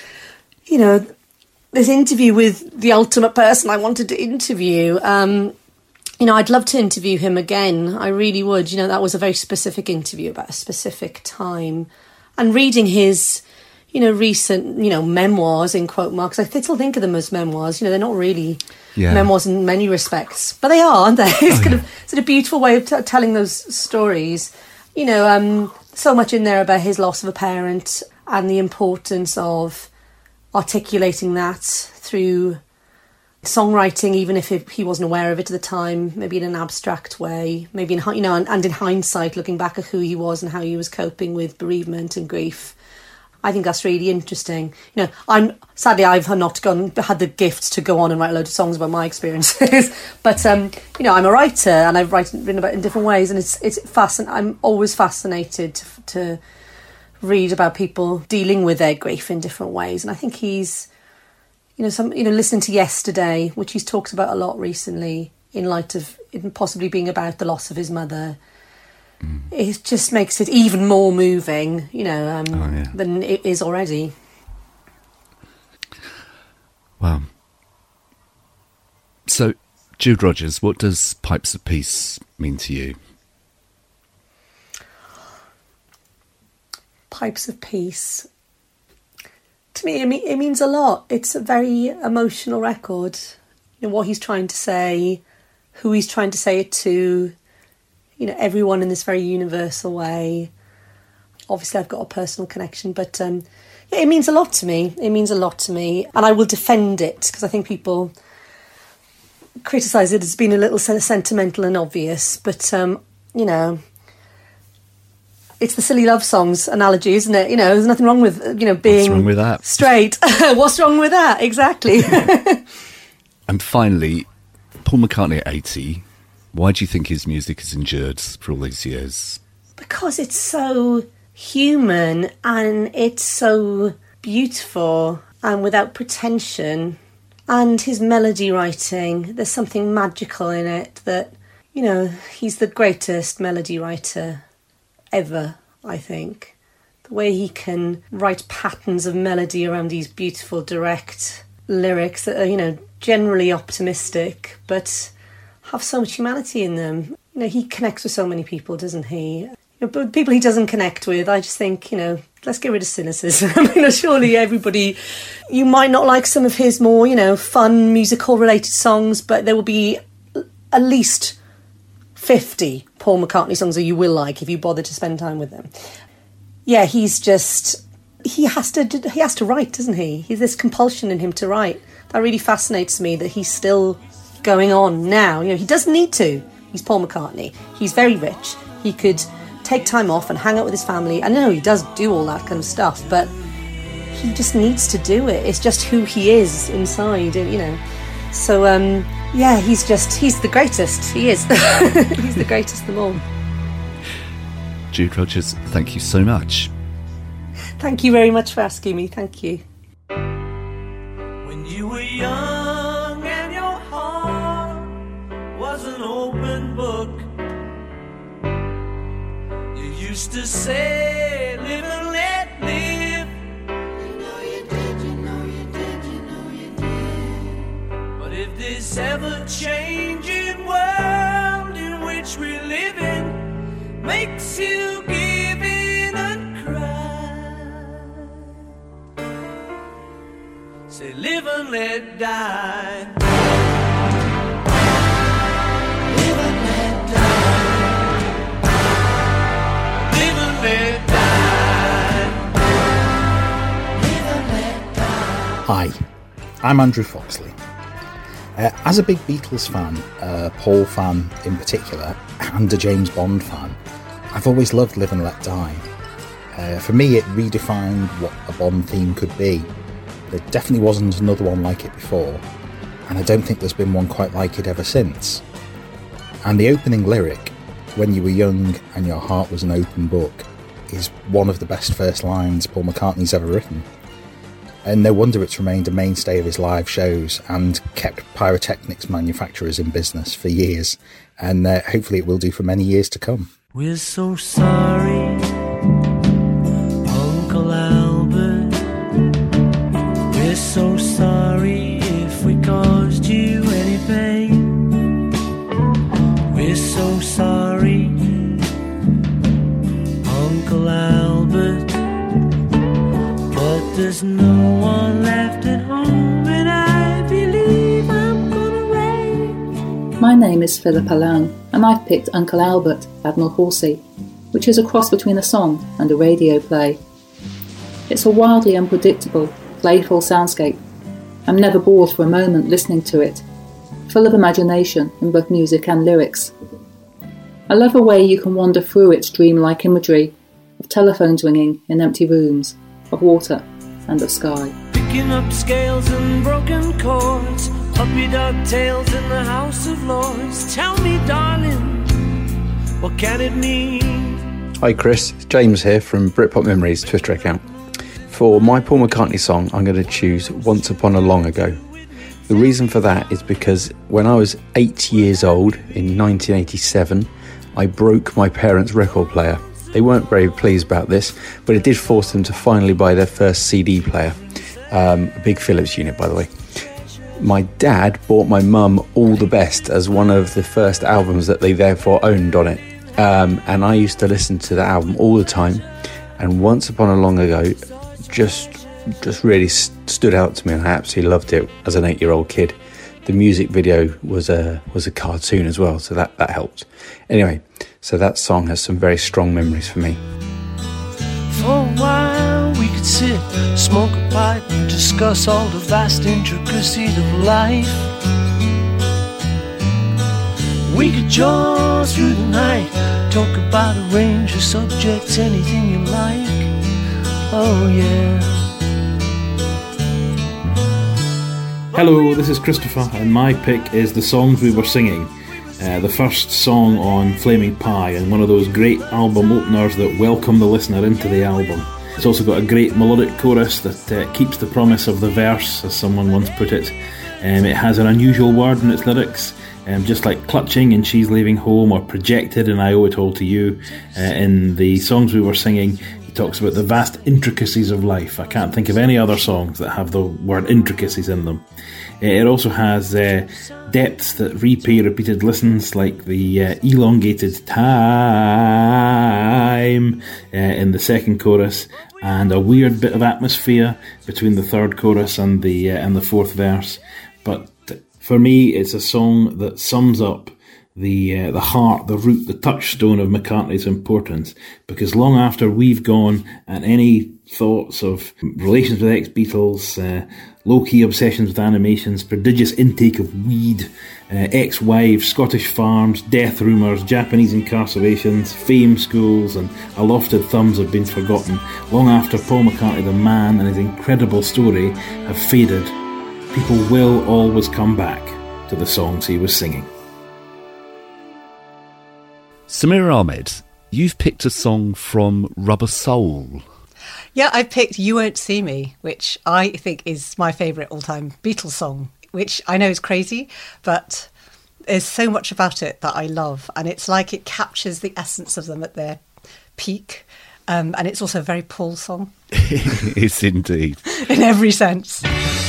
this interview with the ultimate person I wanted to interview. I'd love to interview him again. I really would. That was a very specific interview about a specific time. And reading his, recent, memoirs, in quote marks, I still think of them as memoirs. They're not really memoirs in many respects. But they are, aren't they? It's a beautiful way of telling those stories. So much in there about his loss of a parent and the importance of articulating that through songwriting, even if he wasn't aware of it at the time, maybe in an abstract way, maybe and in hindsight, looking back at who he was and how he was coping with bereavement and grief. I think that's really interesting. Sadly, I've not had the gift to go on and write a load of songs about my experiences, but I'm a writer, and I've written about it in different ways, and it's fascinating. I'm always fascinated to read about people dealing with their grief in different ways, and I think he's listening to Yesterday, which he's talked about a lot recently, in light of it possibly being about the loss of his mother. It just makes it even more moving, than it is already. Wow. So, Jude Rogers, what does Pipes of Peace mean to you? Pipes of Peace. To me, it means a lot. It's a very emotional record. What he's trying to say, who he's trying to say it to, everyone in this very universal way. Obviously, I've got a personal connection, but it means a lot to me. It means a lot to me, and I will defend it, because I think people criticise it as being a little sentimental and obvious, but, it's the silly love songs analogy, isn't it? There's nothing wrong with, being What's wrong with that? Straight. What's wrong with that? Exactly. And finally, Paul McCartney at 80, Why do you think his music has endured for all these years? Because it's so human and it's so beautiful and without pretension. And his melody writing, there's something magical in it that, you know, he's the greatest melody writer ever, I think. The way he can write patterns of melody around these beautiful, direct lyrics that are, you know, generally optimistic, but have so much humanity in them. You know, he connects with so many people, doesn't he? You know, but people he doesn't connect with, I just think, you know, let's get rid of cynicism. I mean, surely everybody, you might not like some of his more, you know, fun musical-related songs, but there will be at least 50 Paul McCartney songs that you will like if you bother to spend time with them. Yeah, he's just, he has to write, doesn't he? There's this compulsion in him to write. That really fascinates me, that he's still going on now. You know, he doesn't need to. He's Paul McCartney. He's very rich. He could take time off and hang out with his family. I know he does do all that kind of stuff, but he just needs to do it. It's just who he is inside, you know. So, yeah, he's the greatest. He is. He's the greatest of them all. Jude Rogers, thank you so much. Thank you very much for asking me. Thank you. When you were young and your heart was an open book, you used to say, live and let live. You know you did, you know you did, you know you did. But if this ever-changing world in which we live in makes you give in and cry, say live and let die. Live and let die. Live and let die. Live and let die. Hi, I'm Andrew Foxley. As a big Beatles fan, Paul fan in particular, and a James Bond fan, I've always loved Live and Let Die. For me, it redefined what a Bond theme could be. There definitely wasn't another one like it before, and I don't think there's been one quite like it ever since. And the opening lyric, when you were young and your heart was an open book, is one of the best first lines Paul McCartney's ever written. And no wonder it's remained a mainstay of his live shows and kept pyrotechnics manufacturers in business for years, and hopefully it will do for many years to come. We're so sorry, Uncle Albert. We're so sorry if we caused you any pain. We're so sorry, Uncle Albert. But there's no one left at home, and I believe I'm gonna rain. My name is Philip Alone, and I've picked Uncle Albert, Admiral Horsey, which is a cross between a song and a radio play. It's a wildly unpredictable, playful soundscape. I'm never bored for a moment listening to it, full of imagination in both music and lyrics. I love a way you can wander through its dreamlike imagery of telephones ringing in empty rooms, of water and of sky. Picking up scales and broken chords, puppy dog tails in the House of Lords. Tell me, darling, what can it mean? Hi Chris, it's James here from Britpop Memories Twitter account. For my Paul McCartney song, I'm going to choose Once Upon a Long Ago. The reason for that is because when I was 8 years old in 1987, I broke my parents' record player. They weren't very pleased about this, but it did force them to finally buy their first CD player. A big Philips unit, by the way. My dad bought my mum All the Best as one of the first albums that they therefore owned on it. And I used to listen to that album all the time. And Once Upon a Long Ago just really stood out to me, and I absolutely loved it as an 8-year-old kid. The music video was a cartoon as well, so that helped. Anyway, so that song has some very strong memories for me. For a while we could sit, smoke a pipe, and discuss all the vast intricacies of life. We could jaw through the night, talk about a range of subjects, anything you like. Oh yeah. Hello, this is Christopher, and my pick is The Songs We Were Singing. the first song on Flaming Pie, and one of those great album openers that welcome the listener into the album. It's also got a great melodic chorus that keeps the promise of the verse, as someone once put it. It has an unusual word in its lyrics, just like clutching in She's Leaving Home or projected in I Owe It All to You. In the songs we were singing, he talks about the vast intricacies of life. I can't think of any other songs that have the word intricacies in them. It also has depths that repay repeated listens, like the elongated time in the second chorus, and a weird bit of atmosphere between the third chorus and the fourth verse. But for me, it's a song that sums up the heart, the root, the touchstone of McCartney's importance, because long after we've gone and any thoughts of relations with ex-Beatles, low-key obsessions with animations, prodigious intake of weed, ex-wives, Scottish farms, death rumours, Japanese incarcerations, fame schools and allofted thumbs have been forgotten, long after Paul McCartney the man and his incredible story have faded, people will always come back to the songs he was singing. Samira Ahmed, you've picked a song from Rubber Soul. Yeah, I picked You Won't See Me, which I think is my favourite all-time Beatles song, which I know is crazy, but there's so much about it that I love. And it's like it captures the essence of them at their peak. And it's also a very Paul song. It's indeed. In every sense.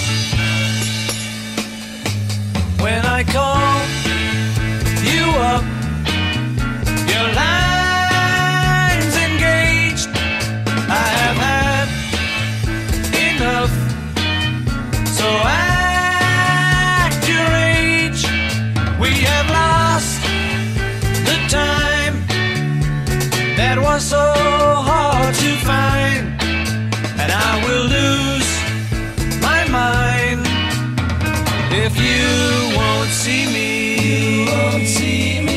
When I call you up, your line's engaged. I have had enough, so act your age. We have lost the time that was so hard to find, and I will lose my mind if you won't see me. You won't see me.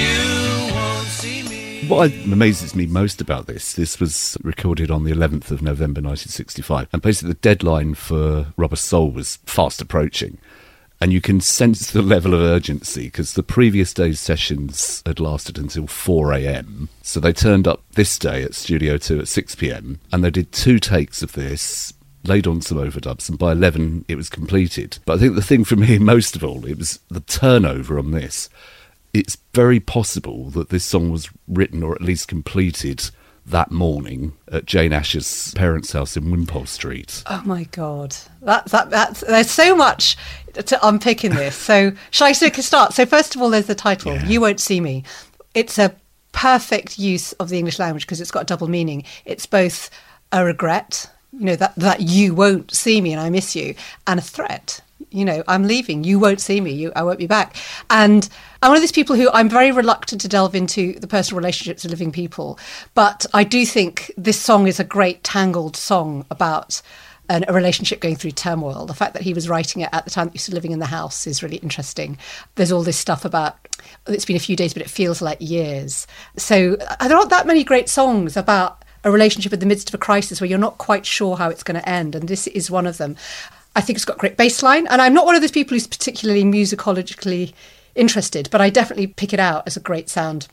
What amazes me most about this was recorded on the 11th of November 1965, and basically the deadline for Rubber Soul was fast approaching, and you can sense the level of urgency because the previous day's sessions had lasted until 4 a.m, so they turned up this day at Studio 2 at 6 p.m, and they did 2 takes of this, laid on some overdubs, and by 11 it was completed. But I think the thing for me most of all, it was the turnover on this. It's very possible that this song was written or at least completed that morning at Jane Asher's parents' house in Wimpole Street. Oh my God. That's there's so much to unpick in this. So shall I start? So first of all, there's the title, You Won't See Me. It's a perfect use of the English language because it's got a double meaning. It's both a regret, you know, that you won't see me and I miss you, and a threat. You know, I'm leaving. You won't see me. I won't be back. And I'm one of these people who I'm very reluctant to delve into the personal relationships of living people. But I do think this song is a great tangled song about a relationship going through turmoil. The fact that he was writing it at the time that he was living in the house is really interesting. There's all this stuff about, it's been a few days, but it feels like years. So there aren't that many great songs about a relationship in the midst of a crisis where you're not quite sure how it's going to end. And this is one of them. I think it's got great bass line, and I'm not one of those people who's particularly musicologically interested, but I definitely pick it out as a great sound.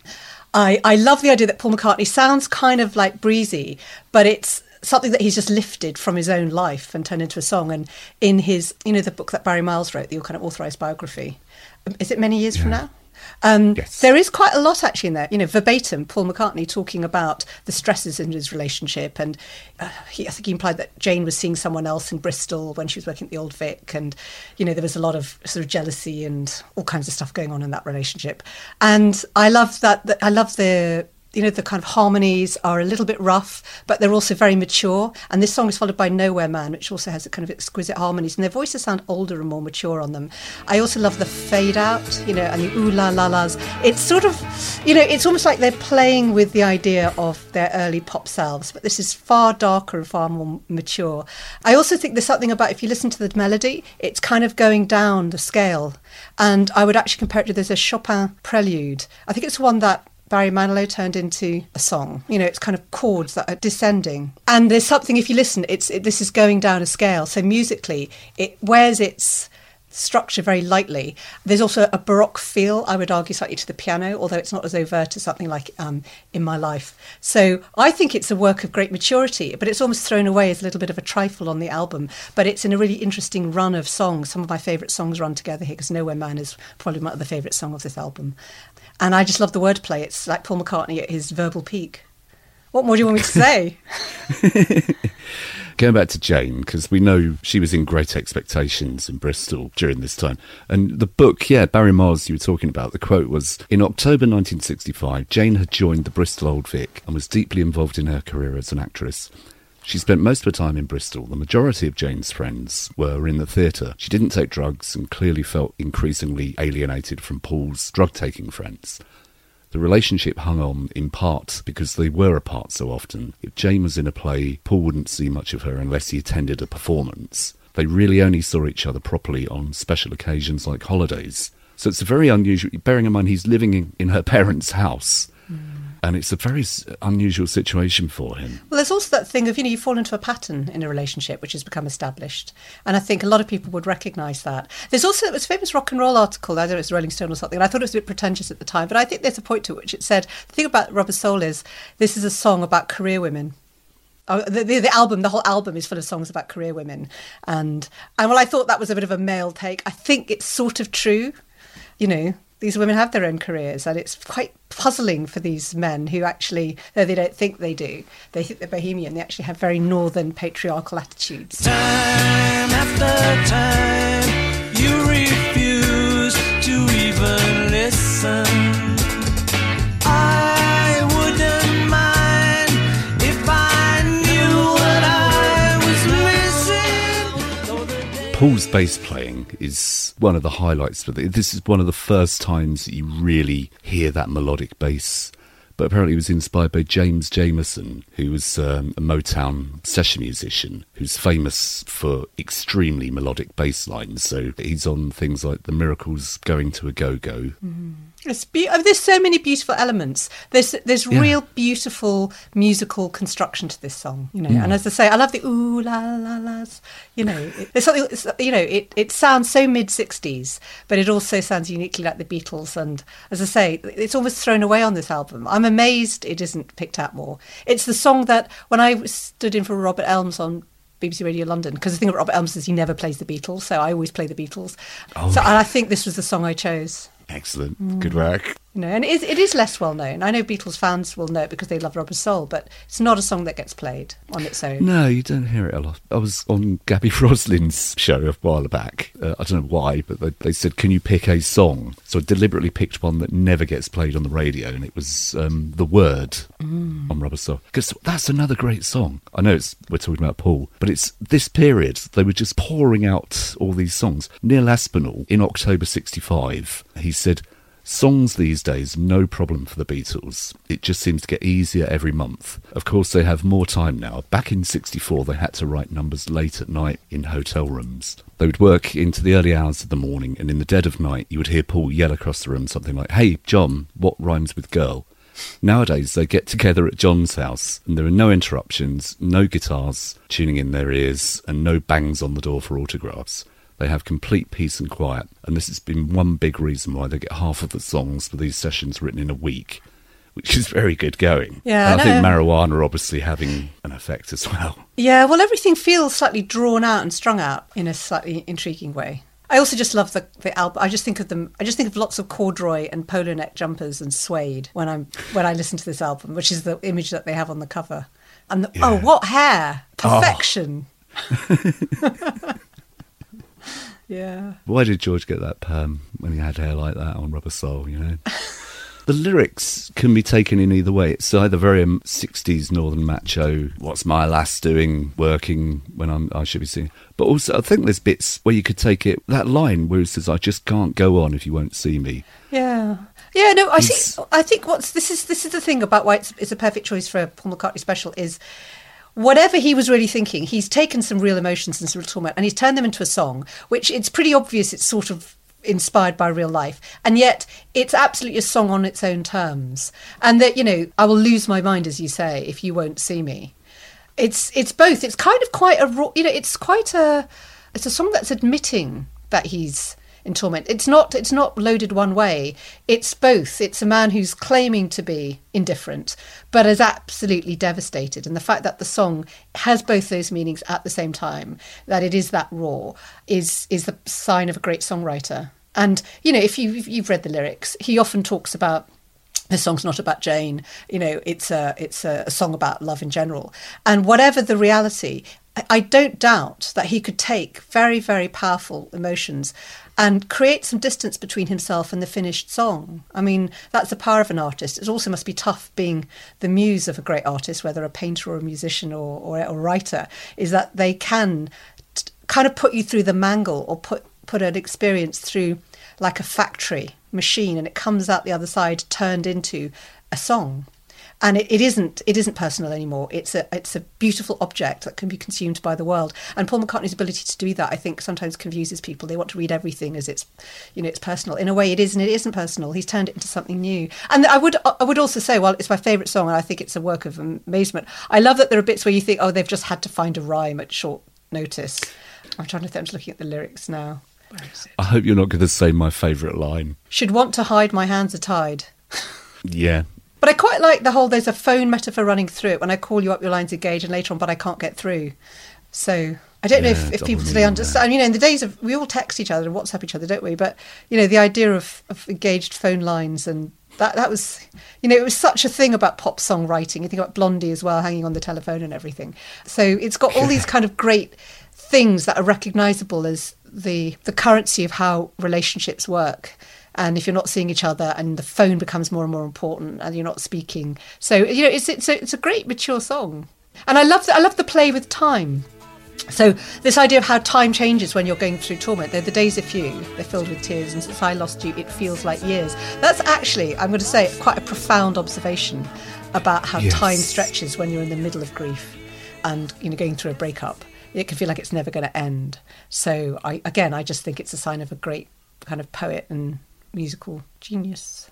I love the idea that Paul McCartney sounds kind of like breezy, but it's something that he's just lifted from his own life and turned into a song. And in his, you know, the book that Barry Miles wrote, the kind of authorised biography, is it many years from now? Yes. There is quite a lot actually in there, you know, verbatim, Paul McCartney talking about the stresses in his relationship. And I think he implied that Jane was seeing someone else in Bristol when she was working at the Old Vic. And, you know, there was a lot of sort of jealousy and all kinds of stuff going on in that relationship. And I love that I love the, you know, the kind of harmonies are a little bit rough, but they're also very mature. And this song is followed by Nowhere Man, which also has a kind of exquisite harmonies. And their voices sound older and more mature on them. I also love the fade out, you know, and the ooh la la las. It's sort of, you know, it's almost like they're playing with the idea of their early pop selves, but this is far darker and far more mature. I also think there's something about, if you listen to the melody, it's kind of going down the scale. And I would actually compare it to, there's a Chopin prelude. I think it's one that Barry Manilow turned into a song. You know, it's kind of chords that are descending. And there's something, if you listen, this is going down a scale. So musically, it wears its structure very lightly. There's also a Baroque feel, I would argue, slightly to the piano, although it's not as overt as something like In My Life. So I think it's a work of great maturity, but it's almost thrown away as a little bit of a trifle on the album. But it's in a really interesting run of songs. Some of my favourite songs run together here, because Nowhere Man is probably my other favourite song of this album. And I just love the wordplay. It's like Paul McCartney at his verbal peak. What more do you want me to say? Going back to Jane, because we know she was in Great Expectations in Bristol during this time. And the book, Barry Miles you were talking about, the quote was, in October 1965, Jane had joined the Bristol Old Vic and was deeply involved in her career as an actress. She spent most of her time in Bristol. The majority of Jane's friends were in the theatre. She didn't take drugs and clearly felt increasingly alienated from Paul's drug-taking friends. The relationship hung on in part because they were apart so often. If Jane was in a play, Paul wouldn't see much of her unless he attended a performance. They really only saw each other properly on special occasions like holidays. So it's a very unusual, bearing in mind he's living in her parents' house. And it's a very unusual situation for him. Well, there's also that thing of, you fall into a pattern in a relationship which has become established. And I think a lot of people would recognise that. There's also this famous rock and roll article, I don't know if it's Rolling Stone or something, and I thought it was a bit pretentious at the time, but I think there's a point to which it said, the thing about Rubber Soul is, this is a song about career women. The album, the whole album is full of songs about career women. And well, I thought that was a bit of a male take. I think it's sort of true, These women have their own careers, and it's quite puzzling for these men who actually, though they don't think they do, they think they're bohemian, they actually have very northern patriarchal attitudes. Time after time, you refuse to even listen. I wouldn't mind if I knew what I was missing. Paul's bass playing is one of the highlights for this is one of the first times that you really hear that melodic bass. But apparently he was inspired by James Jamerson, who was a Motown session musician who's famous for extremely melodic bass lines. So he's on things like The Miracles, Going to a Go-Go. There's so many beautiful elements. There's real beautiful musical construction to this song, And as I say, I love the ooh la la las. There's something. It sounds so mid-60s, but it also sounds uniquely like the Beatles. And as I say, it's almost thrown away on this album. I'm amazed it isn't picked out more. It's the song that when I stood in for Robert Elms on BBC Radio London, because the thing about Robert Elms is he never plays the Beatles, so I always play the Beatles. And I think this was the song I chose. Excellent. Good work. And it is less well known. I know Beatles fans will know it because they love Rubber Soul, but it's not a song that gets played on its own. No, you don't hear it a lot. I was on Gabby Roslin's show a while back. I don't know why, but they said, can you pick a song? So I deliberately picked one that never gets played on the radio, and it was The Word on Rubber Soul. Because that's another great song. I know we're talking about Paul, but it's this period, they were just pouring out all these songs. Neil Aspinall, in October 65, he said, songs these days, no problem for the Beatles. It just seems to get easier every month. Of course, they have more time now. Back in 64, they had to write numbers late at night in hotel rooms. They would work into the early hours of the morning, and in the dead of night, you would hear Paul yell across the room something like, "Hey, John, what rhymes with girl?" Nowadays, they get together at John's house, and there are no interruptions, no guitars tuning in their ears, and no bangs on the door for autographs. They have complete peace and quiet, and this has been one big reason why they get half of the songs for these sessions written in a week, which is very good going. Yeah, and I think marijuana obviously having an effect as well. Yeah, well, everything feels slightly drawn out and strung out in a slightly intriguing way. I also just love the album. I just think of lots of corduroy and polo neck jumpers and suede when I listen to this album, which is the image that they have on the cover. And what hair! Perfection. Oh. Yeah. Why did George get that perm when he had hair like that on Rubber Soul, The lyrics can be taken in either way. It's either very 60s northern macho, what's my lass doing, working when I should be singing. But also, I think there's bits where you could take it, that line where it says, I just can't go on if you won't see me. Yeah. Yeah, no, I think this is the thing about why it's a perfect choice for a Paul McCartney special is, whatever he was really thinking, he's taken some real emotions and some real torment, and he's turned them into a song, which it's pretty obvious it's sort of inspired by real life. And yet it's absolutely a song on its own terms. And that, I will lose my mind, as you say, if you won't see me. It's both. It's kind of quite a raw, it's a song that's admitting that he's in torment. It's not loaded one way. It's both. It's a man who's claiming to be indifferent, but is absolutely devastated. And the fact that the song has both those meanings at the same time, that it is that raw, is the sign of a great songwriter. And, you know, if you've read the lyrics, he often talks about, the song's not about Jane, you know, it's a song about love in general. And whatever the reality, I don't doubt that he could take very, very powerful emotions and create some distance between himself and the finished song. I mean, that's the power of an artist. It also must be tough being the muse of a great artist, whether a painter or a musician or a writer, is that they can kind of put you through the mangle or put an experience through like a factory machine, and it comes out the other side turned into a song. And it isn't personal anymore. It's a beautiful object that can be consumed by the world. And Paul McCartney's ability to do that, I think, sometimes confuses people. They want to read everything as it's personal. In a way, it is, and it isn't personal. He's turned it into something new. And I would also say, well, it's my favourite song, and I think it's a work of amazement. I love that there are bits where you think, oh, they've just had to find a rhyme at short notice. I'm trying to think. I'm just looking at the lyrics now. Where is it? I hope you're not going to say my favourite line. Should want to hide, my hands are tied. Yeah. But I quite like the whole, there's a phone metaphor running through it. When I call you up, your line's engaged, and later on, but I can't get through. So I don't know if people today understand. You know, in the days of, we all text each other and WhatsApp each other, don't we? But, you know, the idea of engaged phone lines, and that was, you know, it was such a thing about pop songwriting. You think about Blondie as well, hanging on the telephone and everything. So it's got all these kind of great things that are recognisable as the currency of how relationships work. And if you're not seeing each other, and the phone becomes more and more important, and you're not speaking, so you know it's a great mature song, and I love the play with time. So this idea of how time changes when you're going through torment. The days are few, they're filled with tears, and since I lost you, it feels like years. That's actually, I'm going to say, quite a profound observation about how time stretches when you're in the middle of grief, and you know, going through a breakup. It can feel like it's never going to end. So I just think it's a sign of a great kind of poet and musical genius.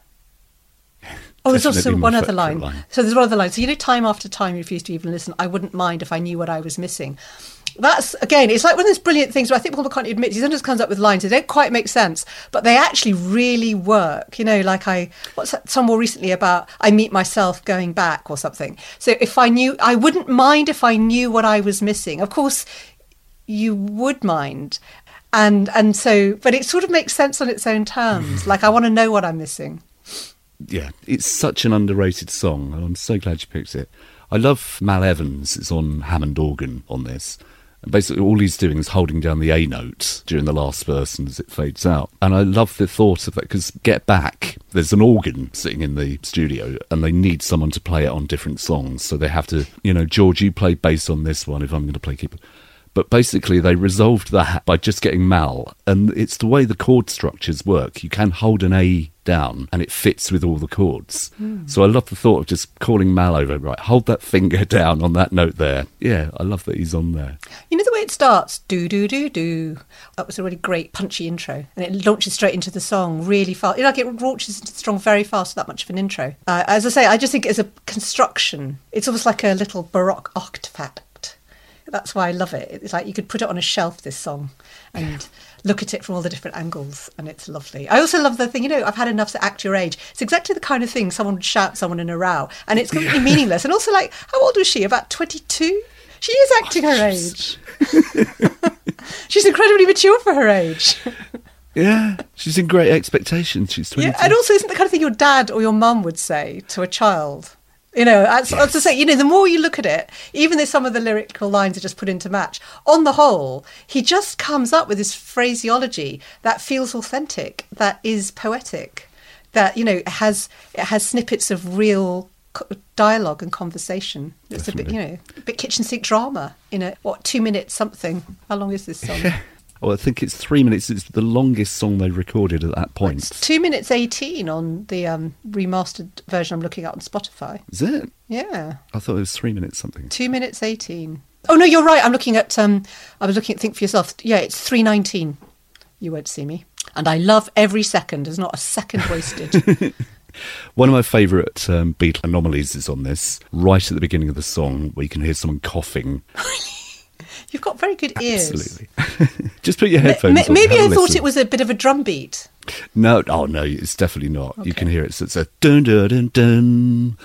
Oh, there's also one other line. So there's one other line. So, you know, time after time you refuse to even listen. I wouldn't mind if I knew what I was missing. That's, again, it's like one of those brilliant things where I think Paul McCartney admits he sometimes comes up with lines that don't quite make sense, but they actually really work. You know, like what's that song more recently about, I meet myself going back or something. So if I knew, I wouldn't mind if I knew what I was missing. Of course, you would mind. And so, but it sort of makes sense on its own terms. Like, I want to know what I'm missing. Yeah, it's such an underrated song, and I'm so glad you picked it. I love Mal Evans is on Hammond organ on this. And basically all he's doing is holding down the A note during the last verse and as it fades out. And I love the thought of that, because Get Back, there's an organ sitting in the studio and they need someone to play it on different songs. So they have to, you know, George, you play bass on this one if I'm going to play keyboard. But basically they resolved that by just getting Mal. And it's the way the chord structures work. You can hold an A down and it fits with all the chords. So I love the thought of just calling Mal over, right, hold that finger down on that note there. Yeah, I love that he's on there. You know the way it starts? Do, do, do, do. That was a really great punchy intro. And it launches straight into the song really fast. Like, it launches into the song very fast with that much of an intro. As I say, I just think as a construction, it's almost like a little Baroque artifact. That's why I love it. It's like you could put it on a shelf, this song, and look at it from all the different angles, and it's lovely. I also love the thing, you know, I've had enough to act your age. It's exactly the kind of thing someone would shout someone in a row, and it's completely meaningless. And also, like, how old was she? About 22? She is acting her age. She's incredibly mature for her age. Yeah, she's in Great Expectations. She's 22. Yeah, and also isn't the kind of thing your dad or your mum would say to a child. You know, as to say, you know, the more you look at it, even though some of the lyrical lines are just put into match, on the whole, he just comes up with this phraseology that feels authentic, that is poetic, that, you know, it has snippets of real dialogue and conversation. It's a bit, you know, a bit kitchen sink drama in a, 2 minutes something. How long is this song? Well, I think it's 3 minutes. It's the longest song they recorded at that point. It's 2 minutes 18 on the remastered version I'm looking at on Spotify. Is it? Yeah. I thought it was 3 minutes something. 2 minutes 18. Oh, no, you're right. I'm looking at, I was looking at Think for Yourself. Yeah, it's 3:19. You won't see me. And I love every second. There's not a second wasted. One of my favourite Beatle anomalies is on this, right at the beginning of the song, where you can hear someone coughing. You've got very good ears. Absolutely. Just put your headphones on. Maybe have I a thought listen. it was a bit of a drum beat. No, it's definitely not. Okay. You can hear it. So it's a dun dun dun dun.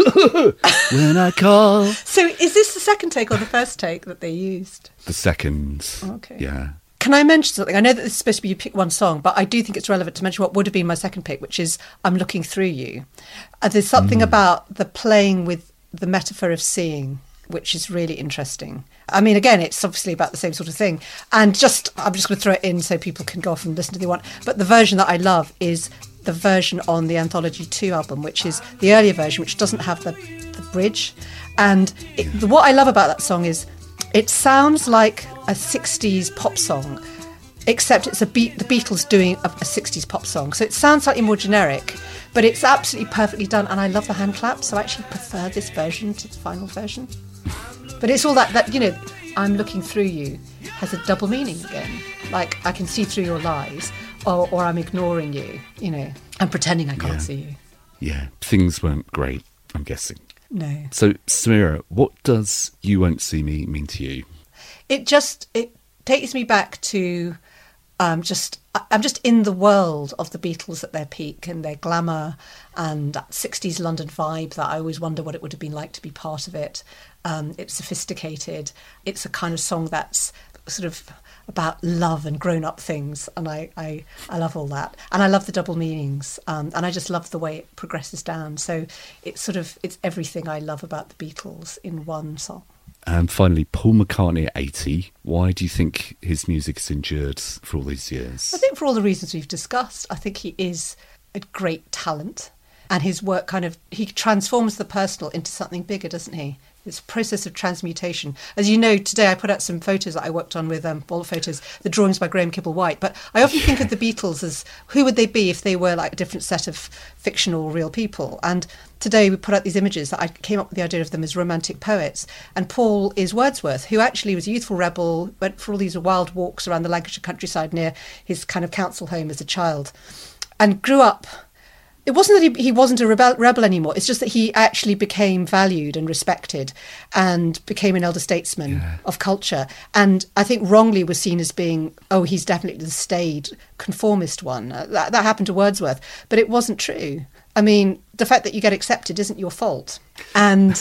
When I call. So is this the second take or the first take that they used? The second. Okay. Yeah. Can I mention something? I know that this is supposed to be you pick one song, but I do think it's relevant to mention what would have been my second pick, which is I'm Looking Through You. There's something about the playing with the metaphor of seeing, which is really interesting. I mean, again, it's obviously about the same sort of thing. And I'm just going to throw it in so people can go off and listen to the one. But the version that I love is the version on the Anthology 2 album, which is the earlier version, which doesn't have the bridge. And what I love about that song is it sounds like a 60s pop song, except it's the Beatles doing a 60s pop song. So it sounds slightly more generic, but it's absolutely perfectly done. And I love the hand claps, so I actually prefer this version to the final version. But it's all that I'm looking through you has a double meaning again. Like, I can see through your lies, or I'm ignoring you, I'm pretending I can't see you. Yeah, things weren't great, I'm guessing. No. So, Samira, what does You Won't See Me mean to you? It takes me back to I'm just in the world of the Beatles at their peak and their glamour and that 60s London vibe that I always wonder what it would have been like to be part of it. It's sophisticated. It's a kind of song that's sort of about love and grown-up things, and I love all that. And I love the double meanings, and I just love the way it progresses down. So it's everything I love about the Beatles in one song. And finally, Paul McCartney at 80. Why do you think his music has endured for all these years? I think for all the reasons we've discussed. I think he is a great talent, and his work he transforms the personal into something bigger, doesn't he? It's a process of transmutation. As you know, today I put out some photos that I worked on with all the photos, the drawings by Graham Kibble-White. But I often think of the Beatles as who would they be if they were like a different set of fictional or real people. And today we put out these images that I came up with the idea of them as romantic poets. And Paul is Wordsworth, who actually was a youthful rebel, went for all these wild walks around the Lancashire countryside near his kind of council home as a child, and grew up. It wasn't that he wasn't a rebel anymore. It's just that he actually became valued and respected and became an elder statesman of culture. And I think wrongly was seen as being, he's definitely the staid conformist one. That happened to Wordsworth. But it wasn't true. I mean, the fact that you get accepted isn't your fault. And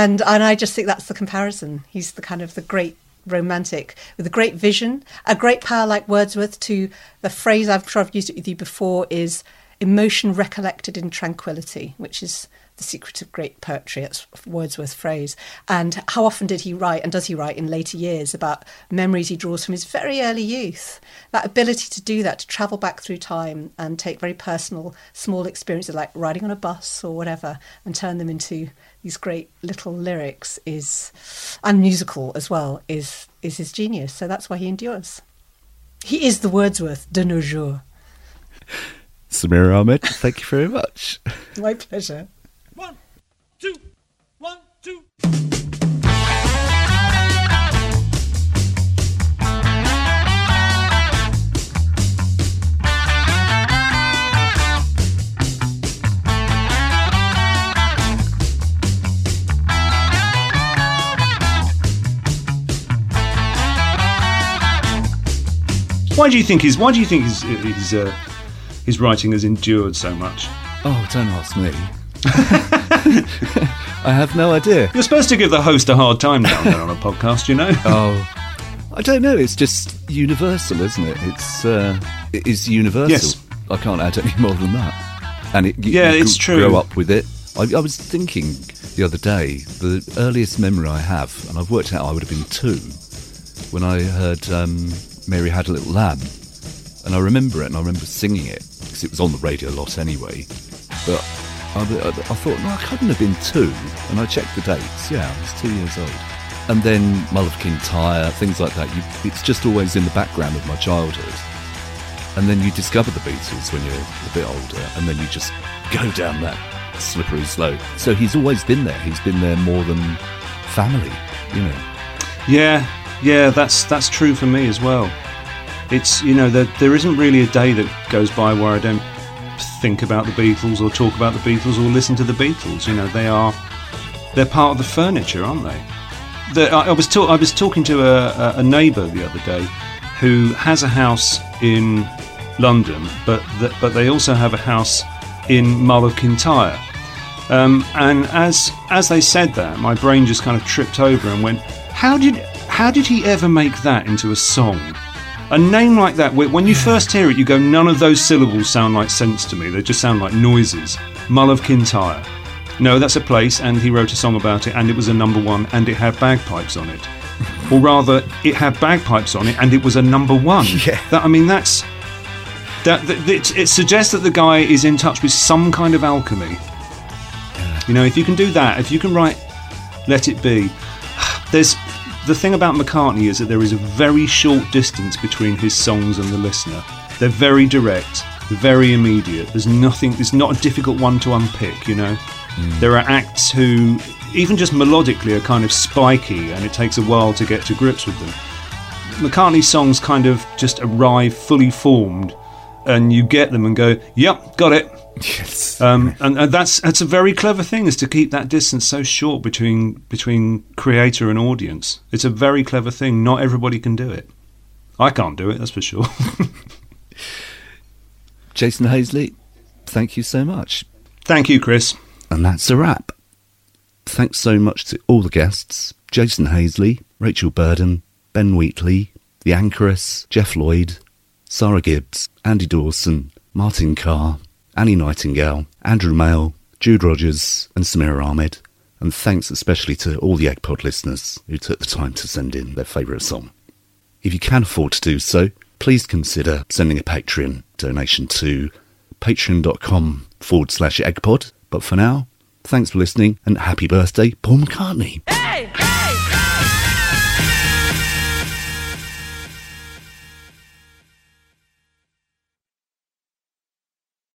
I just think that's the comparison. He's the kind of the great romantic with a great vision, a great power like Wordsworth. To the phrase, I'm sure I've used it with you before, is emotion recollected in tranquility, which is the secret of great poetry. It's a Wordsworth phrase. And how often did he write, and does he write in later years, about memories he draws from his very early youth? That ability to do that, to travel back through time and take very personal, small experiences like riding on a bus or whatever and turn them into these great little lyrics and musical as well, is his genius. So that's why he endures. He is the Wordsworth de nos jours. Samira Ahmed, thank you very much. My pleasure. 1, 2, 1, 2. Why do you think his writing has endured so much? Oh, don't ask me. I have no idea. You're supposed to give the host a hard time down there on a podcast, you know? Oh, I don't know. It's just universal, isn't it? It is universal. Yes. I can't add any more than that. And it's true. Grow up with it. I was thinking the other day, the earliest memory I have, and I've worked out I would have been 2, when I heard Mary Had a Little Lamb. And I remember it, and I remember singing it, because it was on the radio a lot anyway. But I thought, no, I couldn't have been 2. And I checked the dates. Yeah, I was 2 years old. And then Mull of Kintyre, things like that. It's just always in the background of my childhood. And then you discover the Beatles when you're a bit older, and then you just go down that slippery slope. So he's always been there. He's been there more than family, you know. Yeah, that's true for me as well. It's, there isn't really a day that goes by where I don't think about the Beatles or talk about the Beatles or listen to the Beatles. They're part of the furniture, aren't they? I was talking to a neighbour the other day who has a house in London, but they also have a house in Mull of Kintyre. And as they said that, my brain just kind of tripped over and went, how did he ever make that into a song? A name like that, when you first hear it, you go, none of those syllables sound like sense to me. They just sound like noises. Mull of Kintyre. No, that's a place, and he wrote a song about it, and it was a number one, and it had bagpipes on it. Or rather, it had bagpipes on it, and it was a number one. Yeah. It suggests that the guy is in touch with some kind of alchemy. You know, if you can do that, if you can write Let It Be, the thing about McCartney is that there is a very short distance between his songs and the listener. They're very direct, very immediate. It's not a difficult one to unpick, you know. There are acts who, even just melodically, are kind of spiky, and it takes a while to get to grips with them. McCartney's songs kind of just arrive fully formed, and you get them and go, yep, got it. Yes. And that's a very clever thing, is to keep that distance so short between creator and audience. It's a very clever thing. Not everybody can do it. I can't do it, that's for sure. Jason Hazley, thank you so much. Thank you, Chris. And that's a wrap. Thanks so much to all the guests: Jason Hazley, Rachel Burden, Ben Wheatley, The Anchoress, Jeff Lloyd, Sarah Gibbs, Andy Dawson, Martin Carr, Annie Nightingale, Andrew Mail, Jude Rogers and Samira Ahmed. And thanks especially to all the Egg Pod listeners who took the time to send in their favourite song. If you can afford to do so, please consider sending a Patreon donation to patreon.com/eggpod. But for now, thanks for listening, and happy birthday, Paul McCartney.